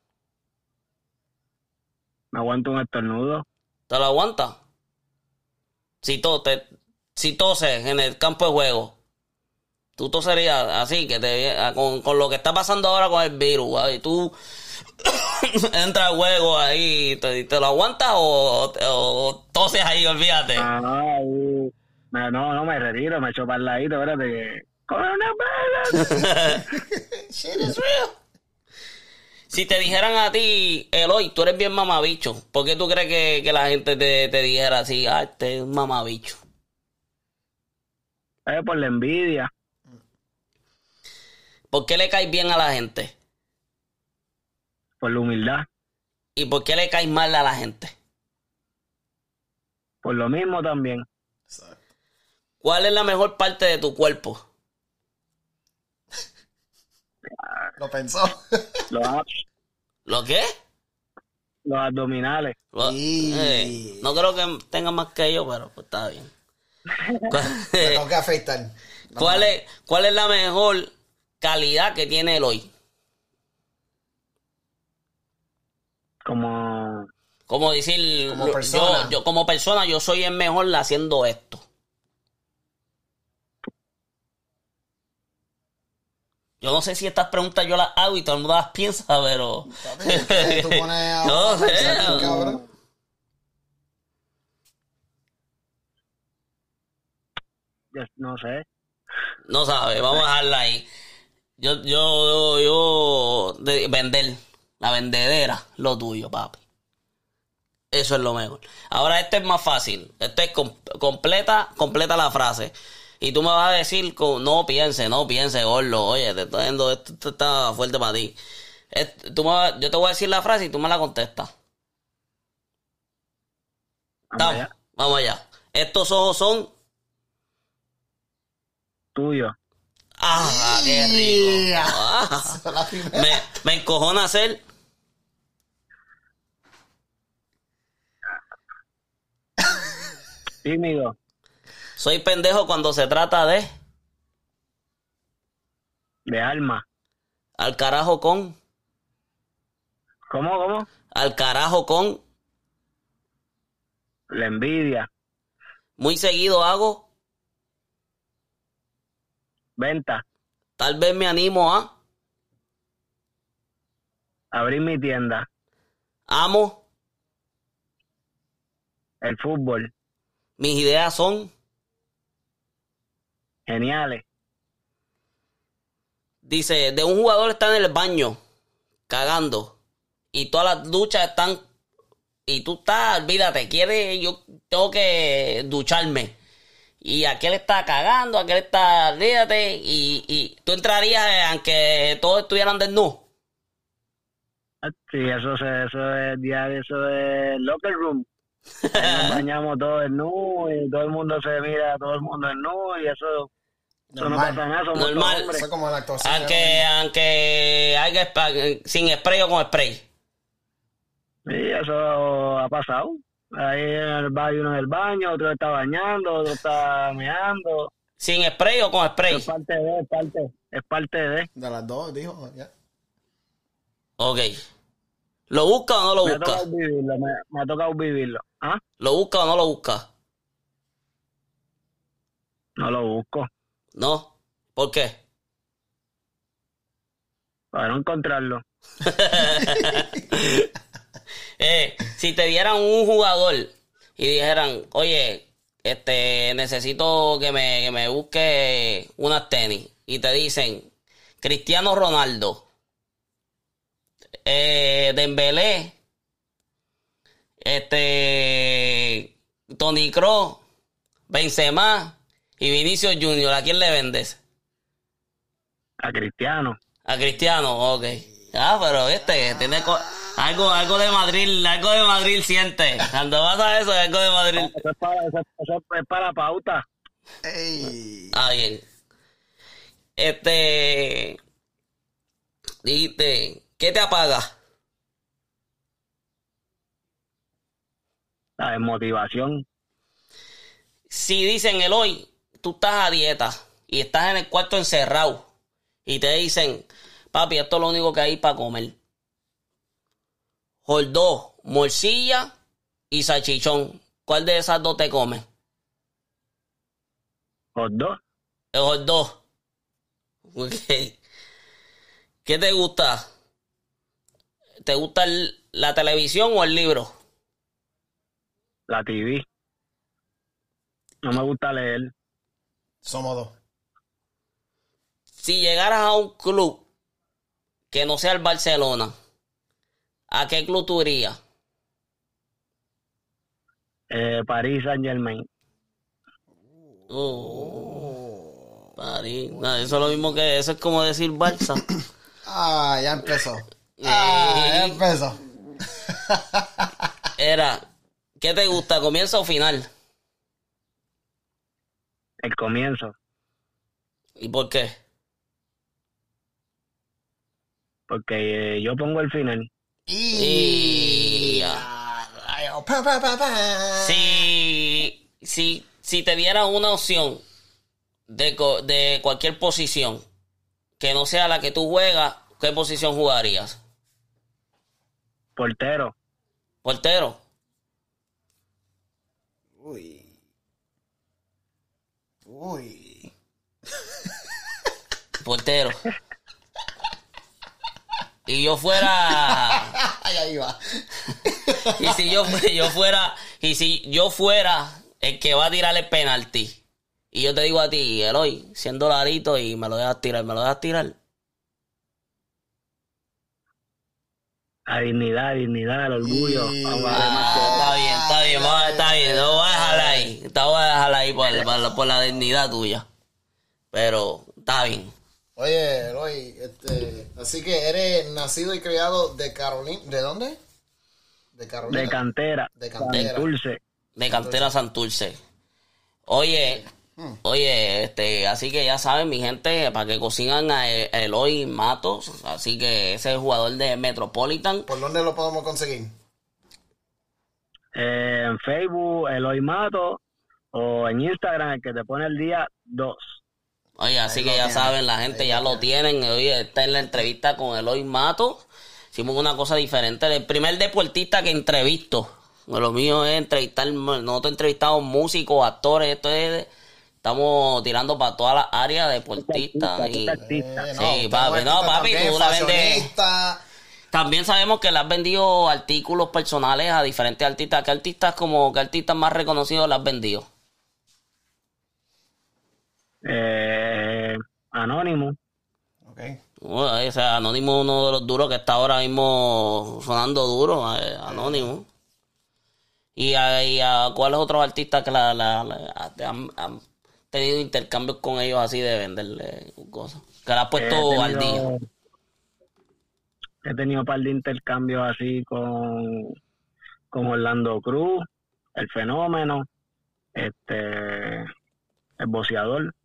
Me aguanto un estornudo. ¿Te lo aguantas? Si toses en el campo de juego, tú toserías así, con lo que está pasando ahora con el virus, y tú entras al juego ahí, ¿te lo aguantas o toses ahí, olvídate? No, me retiro, me echo para el ladito, espérate que... ¡Coronavirus! Shit is real. Si te dijeran a ti, Eloy, tú eres bien mamabicho, ¿por qué tú crees que la gente te dijera así, este es un mamabicho? Por la envidia. ¿Por qué le caes bien a la gente? Por la humildad. ¿Y por qué le caes mal a la gente? Por lo mismo también. ¿Cuál es la mejor parte de tu cuerpo? Lo pensó. Los abs, ¿Lo qué? los abdominales. No creo que tenga más que yo, pero pues está bien. Me tengo que afeitar. ¿Cuál es la mejor calidad que tiene Eloy? Como... Como decir, Como persona. yo como persona, yo soy el mejor haciendo esto. Yo no sé si estas preguntas yo las hago y todo el mundo las piensa, pero... Tú pones a... No sé. Cabrón. No sé. No sabe, vamos a dejarla ahí. Vender, la vendedera, lo tuyo, papi. Eso es lo mejor. Ahora este es más fácil. Este es completa la frase. Y tú me vas a decir, no piense, gordo. Oye, te estoy viendo, esto está fuerte para ti. Yo te voy a decir la frase y tú me la contestas. Vamos allá. Estos ojos son... Tuyo. ¡Ah, qué rico! Yeah. Ah. Esa es la primera. Me encojona hacer... Tímido. Soy pendejo cuando se trata de... De alma. Al carajo con... ¿Cómo? Al carajo con... La envidia. Muy seguido hago... Venta. Tal vez me animo a... Abrir mi tienda. Amo... El fútbol. Mis ideas son... Geniales. Dice, de un jugador está en el baño, cagando, y todas las duchas están... Y tú estás, olvídate, yo tengo que ducharme. Y aquel está cagando, aquel está, olvídate, y tú entrarías aunque todos estuvieran desnudos. Sí, eso es diario, eso es locker room. Ahí nos bañamos todos desnudos y todo el mundo se mira a todo el mundo desnudo y eso no Normal. pasa nada, somos Normal. todos hombres. Eso es como la actuación. Aunque haya sin spray o con spray. Sí, eso ha pasado. Ahí hay uno en el baño, otro está bañando, otro está meando. Sin spray o con spray. Es parte de. De las dos, dijo. Ya. Ok. ¿Lo busca o no lo Me ha busca? tocado vivirlo, me ha tocado vivirlo. ¿Ah? ¿Lo busca o no lo busca? No lo busco, No. ¿Por qué? para no encontrarlo. Si te dieran un jugador y dijeran, oye, necesito que me busque unas tenis, y te dicen Cristiano Ronaldo, Dembélé Toni Kroos, Benzema y Vinicius Junior, ¿a quién le vendes? A Cristiano. A Cristiano, ok. Ah, pero tiene algo de Madrid siente. Cuando pasa eso, algo de Madrid. Eso es para la pauta. Ey. Ah, bien. Dijiste, ¿qué te apaga? La desmotivación. Si dicen, Eloy, tú estás a dieta y estás en el cuarto encerrado y te dicen, papi, esto es lo único que hay para comer. Jordó, morcilla y salchichón. ¿Cuál de esas dos te comes? Los dos. El jordó. Ok. ¿Qué te gusta? ¿Te gusta la televisión o el libro? La TV. No me gusta leer. Somos dos. Si llegaras a un club que no sea el Barcelona, ¿a qué club tú irías? París Saint-Germain. París. No, eso es lo mismo que eso es como decir Barça. Ah, ya empezó. Ya empezó. ¿Qué te gusta, comienzo o final? El comienzo. ¿Y por qué? Porque yo pongo el final. Si te diera una opción de cualquier posición que no sea la que tú juegas, ¿qué posición jugarías? Portero. ¿Portero? Uy. Portero. Y yo fuera... Ahí va. Y si yo fuera el que va a tirar el penalti, y yo te digo a ti, Eloy, $100 y me lo dejas tirar, La dignidad, el orgullo. Está bien, te voy a dejar ahí. Te voy a dejar ahí por la dignidad tuya. Pero está bien. Oye, Eloy, así que eres nacido y criado de Carolina. ¿De dónde? De Carolina. De cantera. De cantera. Dulce. De Cantera Santurce. Oye, así que ya saben, mi gente, para que cocinan a Eloy Matos. Así que ese es el jugador de Metropolitan. ¿Por dónde lo podemos conseguir? En Facebook, Eloy Mato, o en Instagram, el que te pone el día 2. Oye, así que ya saben, la gente ya lo tienen. Oye, está en la entrevista con Eloy Matos. Hicimos una cosa diferente. El primer deportista que entrevisto. Lo mío es entrevistar, nosotros entrevistamos músicos, actores, estamos tirando para todas las áreas deportistas. Sí, papi, tú la vendes. También sabemos que le has vendido artículos personales a diferentes artistas. ¿Qué artistas más reconocidos le has vendido? Anónimo. Okay. O sea, Anónimo es uno de los duros que está ahora mismo sonando duro, Anónimo. ¿Y a cuáles otros artistas que han tenido intercambios con ellos así de venderle cosas? Que la has puesto al día. He tenido un par de intercambios así con Orlando Cruz, el Fenómeno, el boxeador,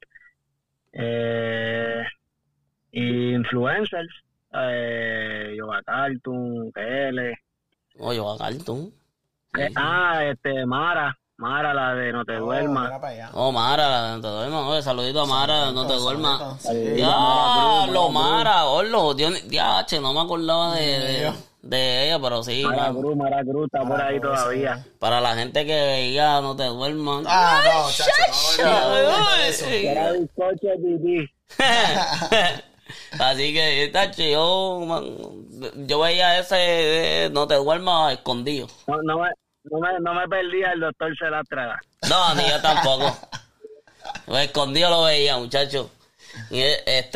influencers, Yoga Cartoon, TL. Yoga Cartoon. Mara, la de No Te Duermas. Mara, la de No Te Duermas. Oye, saludito a Mara, No Te Duermas. Mara, Orlo. No me acordaba de ella, pero sí. Mara Cruz está por ahí todavía. Para la gente que veía No Te Duermas. No, chacho, Era bizcocho pipí. Así que, tacho, yo veía ese No Te Duermas escondido. No me perdía el doctor Celastrada. No, ni yo tampoco. Escondido lo veía, muchacho. Y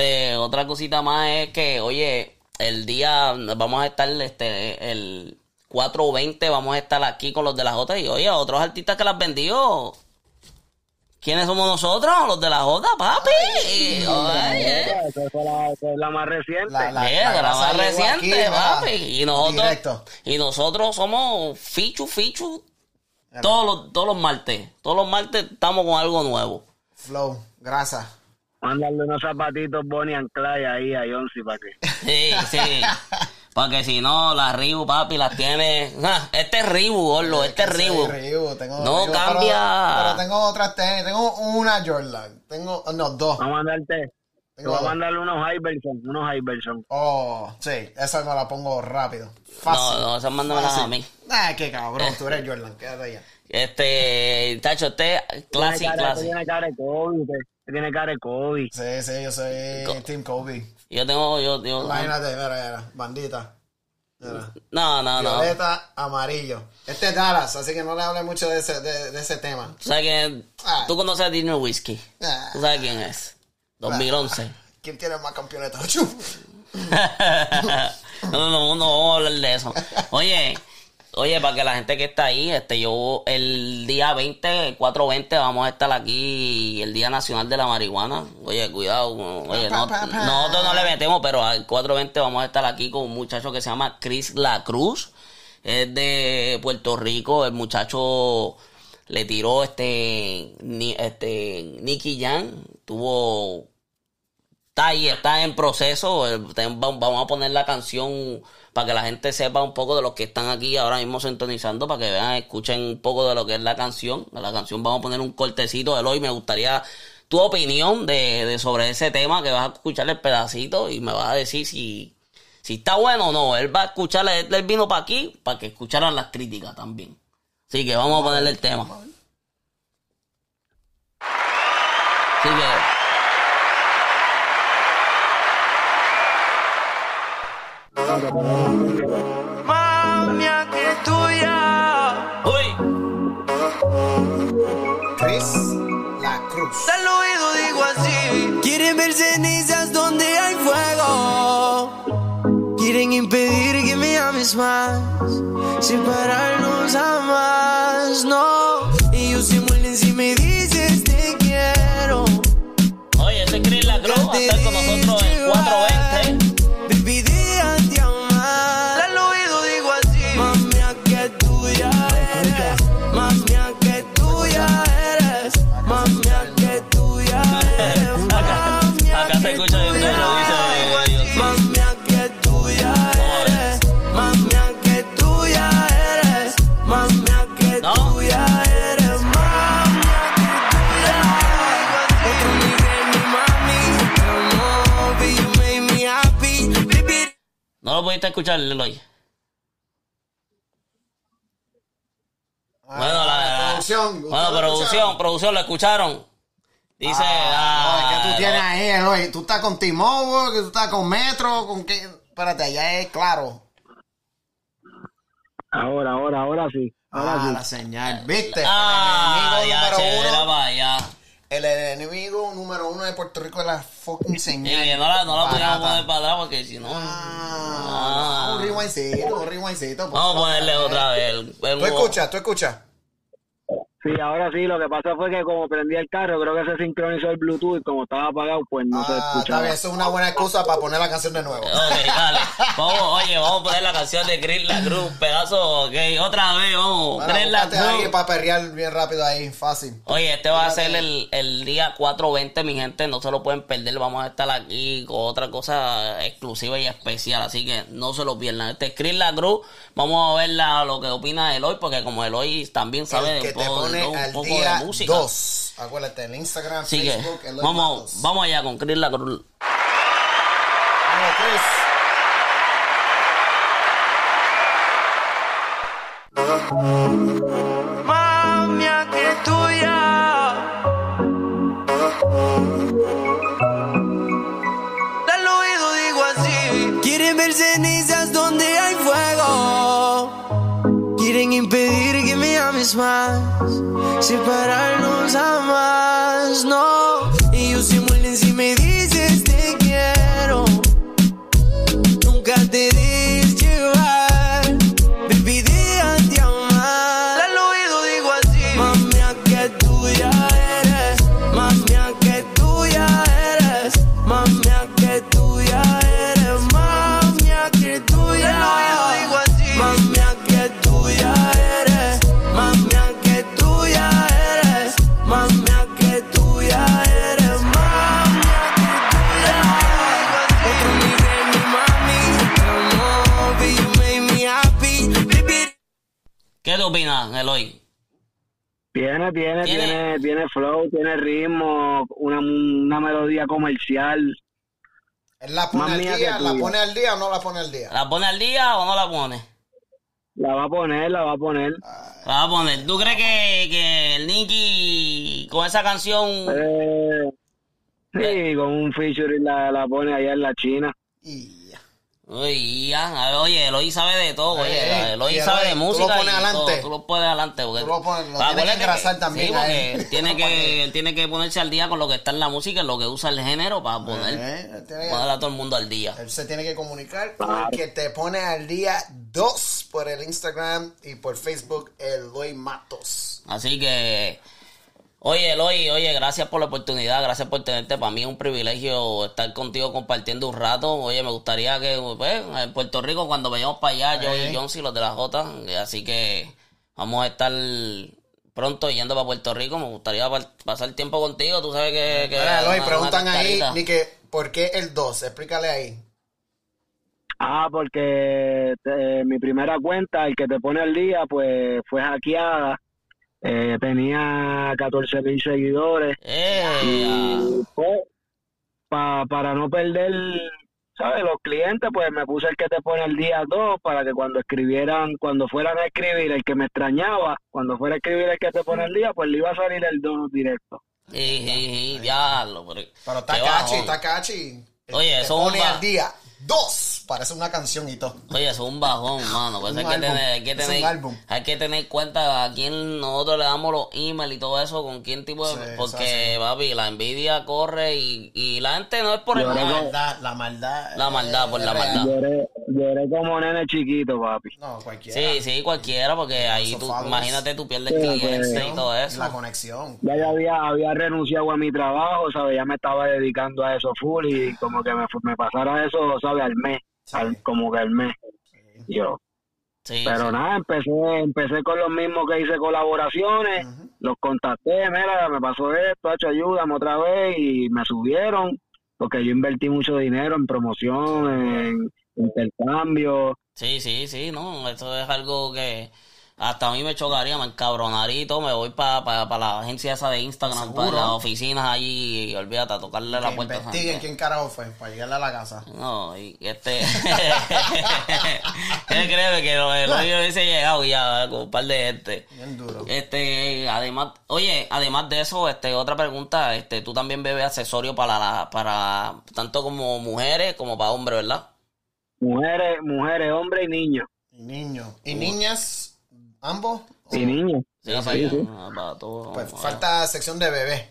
otra cosita más es que, oye, el día vamos a estar 4:20 vamos a estar aquí con los de la J. Y oye, otros artistas que las vendió. ¿Quiénes somos nosotros? Los de la J, papi. Oye. Esa es la más reciente. La más reciente, aquí, papi. directo. Y nosotros somos fichu. Todos los martes. Todos los martes estamos con algo nuevo. Flow, grasa. Mándale unos zapatitos Bonnie and Clyde ahí a Yonsi para que... Sí. Porque si no, las Reebok, papi, las tiene... Este es Reebok, gordo, este es Reebok. No cambia. Pero tengo otras tenis. Tengo una Jordan. Dos. Vamos a mandarte... Te voy a mandarle unos Iverson. Oh, sí. Esa me la pongo rápido. Fácil. No, esas mándamelas a mí. Qué cabrón. Tú eres Jordan. Quédate allá. Tacho, clásico. Tiene cara de Kobe. Tiene cara de Kobe. Sí, yo soy Team Kobe. Yo tengo... Imagínate, mira. Bandita. Mira. No. Violeta, amarillo. Este es Dallas, así que no le hable mucho de ese tema. Tú sabes que... Tú conoces a Dinner Whiskey. Tú sabes quién es. 2011. ¿Quién tiene más campeonatos? No vamos a hablar de eso. Oye, para que la gente que está ahí, yo el día 4:20 vamos a estar aquí, el Día Nacional de la Marihuana. Oye, cuidado. Oye, nosotros no le metemos, pero al 4:20 vamos a estar aquí con un muchacho que se llama Chris La Cruz. Es de Puerto Rico. El muchacho le tiró Nicky Jam. Está ahí, está en proceso. Vamos a poner la canción para que la gente sepa un poco de los que están aquí ahora mismo sintonizando, para que vean, escuchen un poco de lo que es la canción. La canción vamos a poner un cortecito de hoy. Me gustaría tu opinión de sobre ese tema, que vas a escuchar el pedacito y me vas a decir si está bueno o no. Él va a escuchar, él vino para aquí para que escucharan las críticas también. Así que vamos a ponerle el tema. Así que... Mami, aquí es tuya. Uy. Chris La Cruz. Al oído digo así. Quieren ver cenizas donde hay fuego. Quieren impedir que me ames más. Separarnos jamás, no. Ellos se mueren si me dices te quiero. Oye, este es Chris La Cruz. Va a estar con nosotros el 4:20. Baby, déjate amar. Al oído digo así. Mami, aquí es tuya eres. Mami, aquí es tuya eres. Mami, aquí es tuya eres. Acá se escucha de nuevo, dice Dios. Mami, aquí es tuya eres. Mami, aquí es tuya eres. Mami, aquí es tuya eres. Mami, aquí es tuya. Otro nivel, mi mami. No, baby, you made me happy. Baby. No lo pudiste escuchar, Eloy. Bueno, producción, ¿lo escucharon? Dice, No, es que tú tienes ahí, Eloy. Tú estás con T-Mobile, que tú estás con Metro, con qué. Espérate, allá es claro. Ahora sí. La señal. ¿Viste? El enemigo número uno de Puerto Rico es la fucking Y señal. que no la podíamos barata. poner para atrás porque si no... Un rewindcito. Vamos a ponerle otra vez. ¿Tú escuchas? Sí, ahora sí, lo que pasa fue que como prendí el carro, creo que se sincronizó el Bluetooth y como estaba apagado, pues no se Está escuchaba. bien, eso es una buena excusa para poner la canción de nuevo. Ok, dale. Vamos a poner la canción de Chris La Cruz, pedazo, ok, otra vez, vamos. Bueno, Chris La búscate a alguien Cruz. para perrear bien rápido ahí, fácil. Oye, este va a ser el día 4:20, mi gente, no se lo pueden perder, vamos a estar aquí con otra cosa exclusiva y especial, así que no se lo pierdan. Este es Chris La Cruz, vamos a ver lo que opina Eloy, porque como Eloy también sabe El que de te pone un al poco día de música. 2. Acuérdate, el Instagram, Así que Facebook, Eloy vamos Matos. allá con Chris La Cruz. Vamos, Chris. Mami, aquí es tuya. Al oído digo así. Quieren ver cenizas donde hay fuego. Quieren impedir que me ames más. Separarnos jamás, no. Ellos se mueren si me dices te quiero. Nunca te dejes llevar. Baby, opinas, Eloy? Tiene flow, tiene ritmo, una melodía comercial. ¿Él la pone Más al mía día? que ¿La tuya. pone al día o no la pone al día? ¿La pone al día o no la pone? La va a poner. La va a poner. ¿Tú crees que el Nicky con esa canción... Sí, con un featuring la pone allá en la China. Y ya. Oye, Eloy sabe de todo, oye, Eloy y sabe de Eloy, música tú lo pones y adelante. todo, tú lo pones adelante. Porque, Tú lo pones- lo acuérdate tienes que engrasar también sí, a porque él. él tiene que ponerse al día con lo que está en la música, en lo que usa el género para poner a todo el mundo al día. Él se tiene que comunicar con el que te pone al día 2 por el Instagram y por Facebook, Eloy Matos. Así que, oye, Eloy, gracias por la oportunidad, gracias por tenerte. Para mí es un privilegio estar contigo compartiendo un rato. Oye, me gustaría que, pues, en Puerto Rico, cuando vayamos para allá, yo y Jonsi, los de la Jota, así que vamos a estar pronto yendo para Puerto Rico. Me gustaría pasar tiempo contigo. Tú sabes que Mira, Eloy, una preguntan ahí, cascarita. ni que, ¿por qué el 2? Explícale ahí. Porque mi primera cuenta, el que te pone al día, pues fue hackeada. Tenía 14,000 seguidores. Y pues, para no perder, ¿sabes? Los clientes, pues me puse el que te pone al día 2 para que cuando fueran a escribir el que me extrañaba, cuando fuera a escribir el que te pone al día, pues le iba a salir el 2 directo. Diablo, Pero está qué cachi, bajón. está cachi. Oye, te eso pone es un al día 2. Parece una canción y todo. Oye, eso es un bajón, mano. Pues Un hay que álbum. tener, Es un álbum. hay que tener cuenta a quién nosotros le damos los emails y todo eso, con quién tipo de... Sí, porque, papi, la envidia corre y la gente no es por el Yo mal. La maldad. La maldad, por la real. maldad. Lloré como nene chiquito, papi. No, cualquiera. Sí, cualquiera, porque ahí Esos tú, followers. imagínate, tú pierdes Sí, clientes pues, y todo eso. La conexión. Ya yo había renunciado a mi trabajo, ¿sabes? Ya me estaba dedicando a eso full y como que me pasara eso, ¿sabes? Al mes, Sí. como que al mes. Yo. Sí, Pero sí. nada, empecé con los mismos que hice colaboraciones, los contacté, mira, me pasó esto, hecho ayúdame otra vez y me subieron porque yo invertí mucho dinero en promoción, en intercambio. Sí, no, eso es algo que hasta a mí me chocaría, me encabronaría y todo, me voy para la agencia esa de Instagram, Seguro. para las oficinas allí y olvídate, a tocarle la Que puerta. investiguen quién carajo fue para llegarle a la casa. No, y créeme que el hoyo hubiese llegado ya con un par de gente. Bien duro. Además de eso, otra pregunta, tú también bebes accesorios para tanto como mujeres como para hombres, ¿verdad? Mujeres, hombres y niños. Y niños. ¿Y niñas? ¿Ambos? Y niños. Sí, para sí, allá. para todo. Pues falta sección de bebé.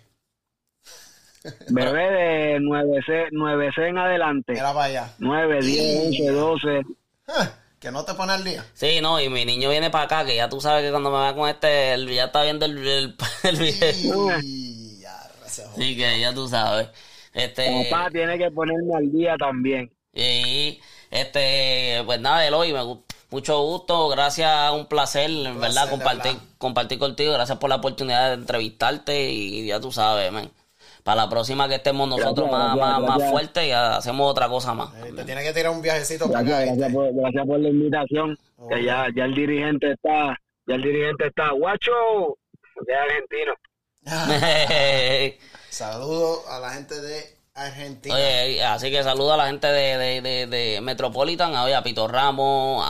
Bebé de 9C en adelante. Era para allá. 9, 10, 11, 12. Que no te pone al día. Sí, no, y mi niño viene para acá, que ya tú sabes que cuando me va con él ya está viendo el video. Y ya, gracias. Así que ya tú sabes. Papá tiene que ponerme al día también. Y pues nada, Eloy, mucho gusto, gracias, un placer, en verdad, de hablar. compartir contigo, gracias por la oportunidad de entrevistarte y ya tú sabes, man. Para la próxima que estemos nosotros Gracias. más fuertes, ya hacemos otra cosa más. Te tiene que tirar un viajecito para acá. Gracias por la invitación. Que ya el dirigente está, guacho, de argentino. Saludos a la gente de Argentina. Oye, así que saludo a la gente de Metropolitan, a Pito Ramos,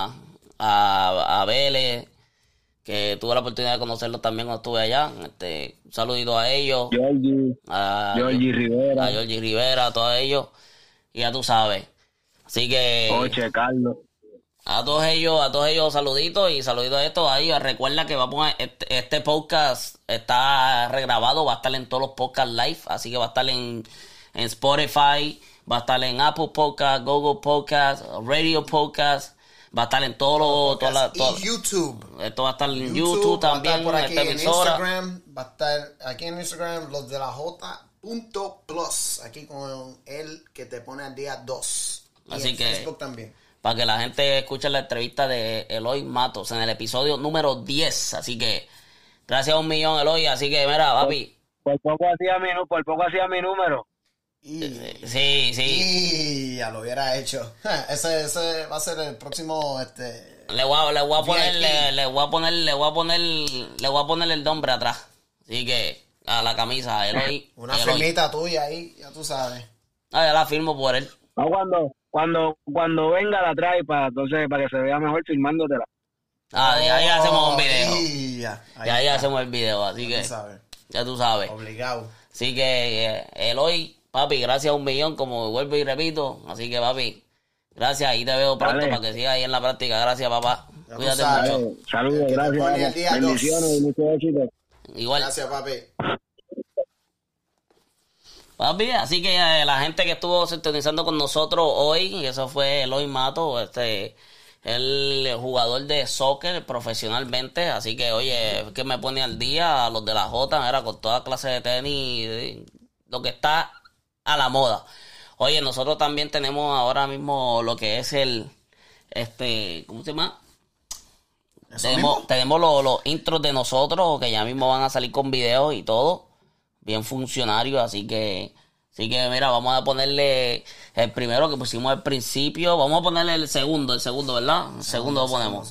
a Vélez, que tuve la oportunidad de conocerlos también cuando estuve allá. Un saludito a ellos. Georgie Rivera. A Georgie Rivera, a todos ellos. Y ya tú sabes. Así que Oche, Carlos. a todos ellos saluditos y saluditos a estos ahí. Recuerda que vamos a, este podcast está regrabado, va a estar en todos los podcasts live, así que va a estar en Spotify, va a estar en Apple Podcast, Google Podcast, Radio Podcast, va a estar en Y YouTube. esto va a estar en YouTube va a estar también, por aquí esta en emisora. Instagram. Va a estar aquí en Instagram, los de la J.plus. Aquí con el que te pone al día 2. Y Así en que- Facebook también. Para que la gente escuche la entrevista de Eloy Matos en el episodio número 10. Así que gracias a 1 millón, Eloy. Así que mira, papi. Por poco hacía mi número. Sí. Y ya lo hubiera hecho. Ese va a ser el próximo, Le voy a poner, VIP. le voy a poner el nombre atrás. Así que, a la camisa, Eloy. Una Eloy. firmita tuya ahí, ya tú sabes. Ah, ya la firmo por él. No, cuando venga la trae para que se vea mejor filmándotela. Ah, y ahí hacemos un video. Y Ahí hacemos el video, así ya que, tú sabes. ya tú sabes. Obligado. Así que, Eloy, papi, gracias a 1,000,000, como vuelvo y repito. Así que, papi, gracias, ahí te veo pronto Dale. para que sigas ahí en la práctica. Gracias, papá. Ya tú Cuídate sabes. mucho. Saludos, Que te pone el gracias. día Bendiciones y mucho éxito. Igual. Gracias, papi. Papi, así que la gente que estuvo sintonizando con nosotros hoy, y eso fue Eloy Mato, el jugador de soccer profesionalmente, así que oye, que me pone al día a los de la Jota, era con toda clase de tenis, lo que está a la moda. Oye, nosotros también tenemos ahora mismo lo que es ¿cómo se llama? Tenemos los intros de nosotros, que ya mismo van a salir con videos y todo, bien funcionarios, así que mira, vamos a ponerle el primero que pusimos al principio, vamos a ponerle el segundo, ¿verdad? El segundo lo ponemos.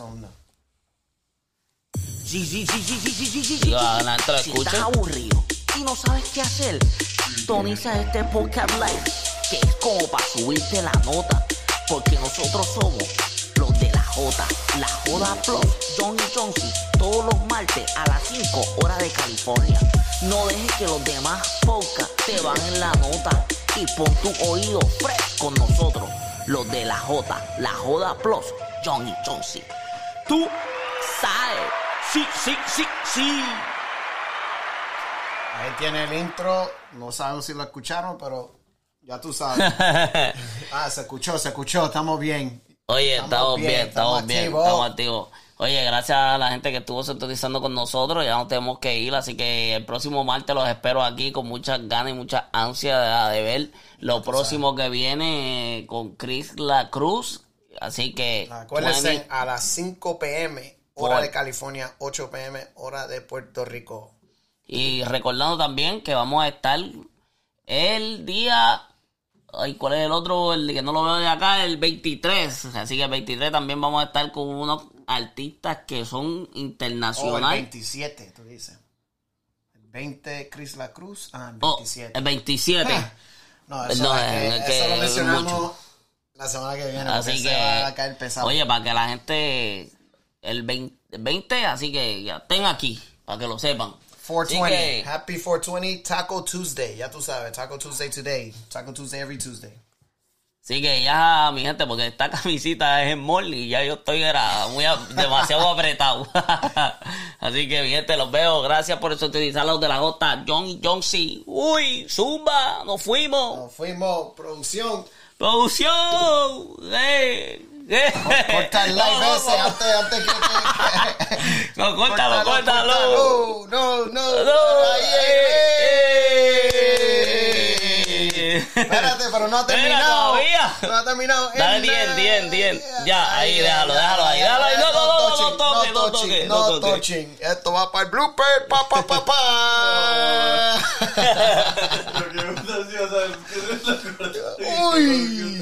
Sí. Y la gente lo Si escucha. estás aburrido y no sabes qué hacer, sintoniza este podcast live, que es como para subirte la nota, porque nosotros somos los de la Jota, la Joda Plus, Johnny Jonesy, todos los martes a las 5 horas de California. No dejes que los demás podcasts te bajen la nota y pon tu oído fresh con nosotros, los de la Jota, la Joda Plus, Johnny Jonesy. Tú sabes. Sí. Ahí tiene el intro. No sabemos si lo escucharon, pero ya tú sabes. Se escuchó. Estamos bien. Oye, estamos bien, estamos activos. activos. Oye, gracias a la gente que estuvo sintonizando con nosotros, ya nos tenemos que ir, así que el próximo martes los espero aquí con muchas ganas y mucha ansia de ver lo próximo que viene con Chris La Cruz, así que Acuérdense, a las 5 p.m. hora Por- de California, 8 p.m. hora de Puerto Rico. y recordando también que vamos a estar el día, ay, ¿cuál es el otro? El que no lo veo de acá, el 23, así que el 23 también vamos a estar con unos artistas que son O el internacionales. 27, tú dices. El 20, Chris La Cruz. El Oh, 27. el 27. No, eso, No, eso lo es mencionamos mucho. la semana que viene. Así Así que, se va a caer pesado. oye, para que la gente, el 20, así que ya estén aquí, para que lo sepan. 420. Así que- Happy 420 Taco Tuesday. Ya tú sabes. Taco Tuesday today. Taco Tuesday every Tuesday. Así que ya, mi gente, porque esta camisita es en mall y ya yo estoy demasiado apretado. Así que, mi gente, los veo. Gracias por utilizar los de la Jota. John Jonesy. Uy, Zumba, nos fuimos. Nos fuimos. Producción. Producción. Corta el live No, ese antes que... No, córtalo. No. No, Ahí, Espérate, pero no ha terminado. todavía. No ha terminado. Dale 10. Ya, ahí, déjalo ahí. Déjalo ahí. No toques. No touching. Esto va para el blooper. Pa. Uy.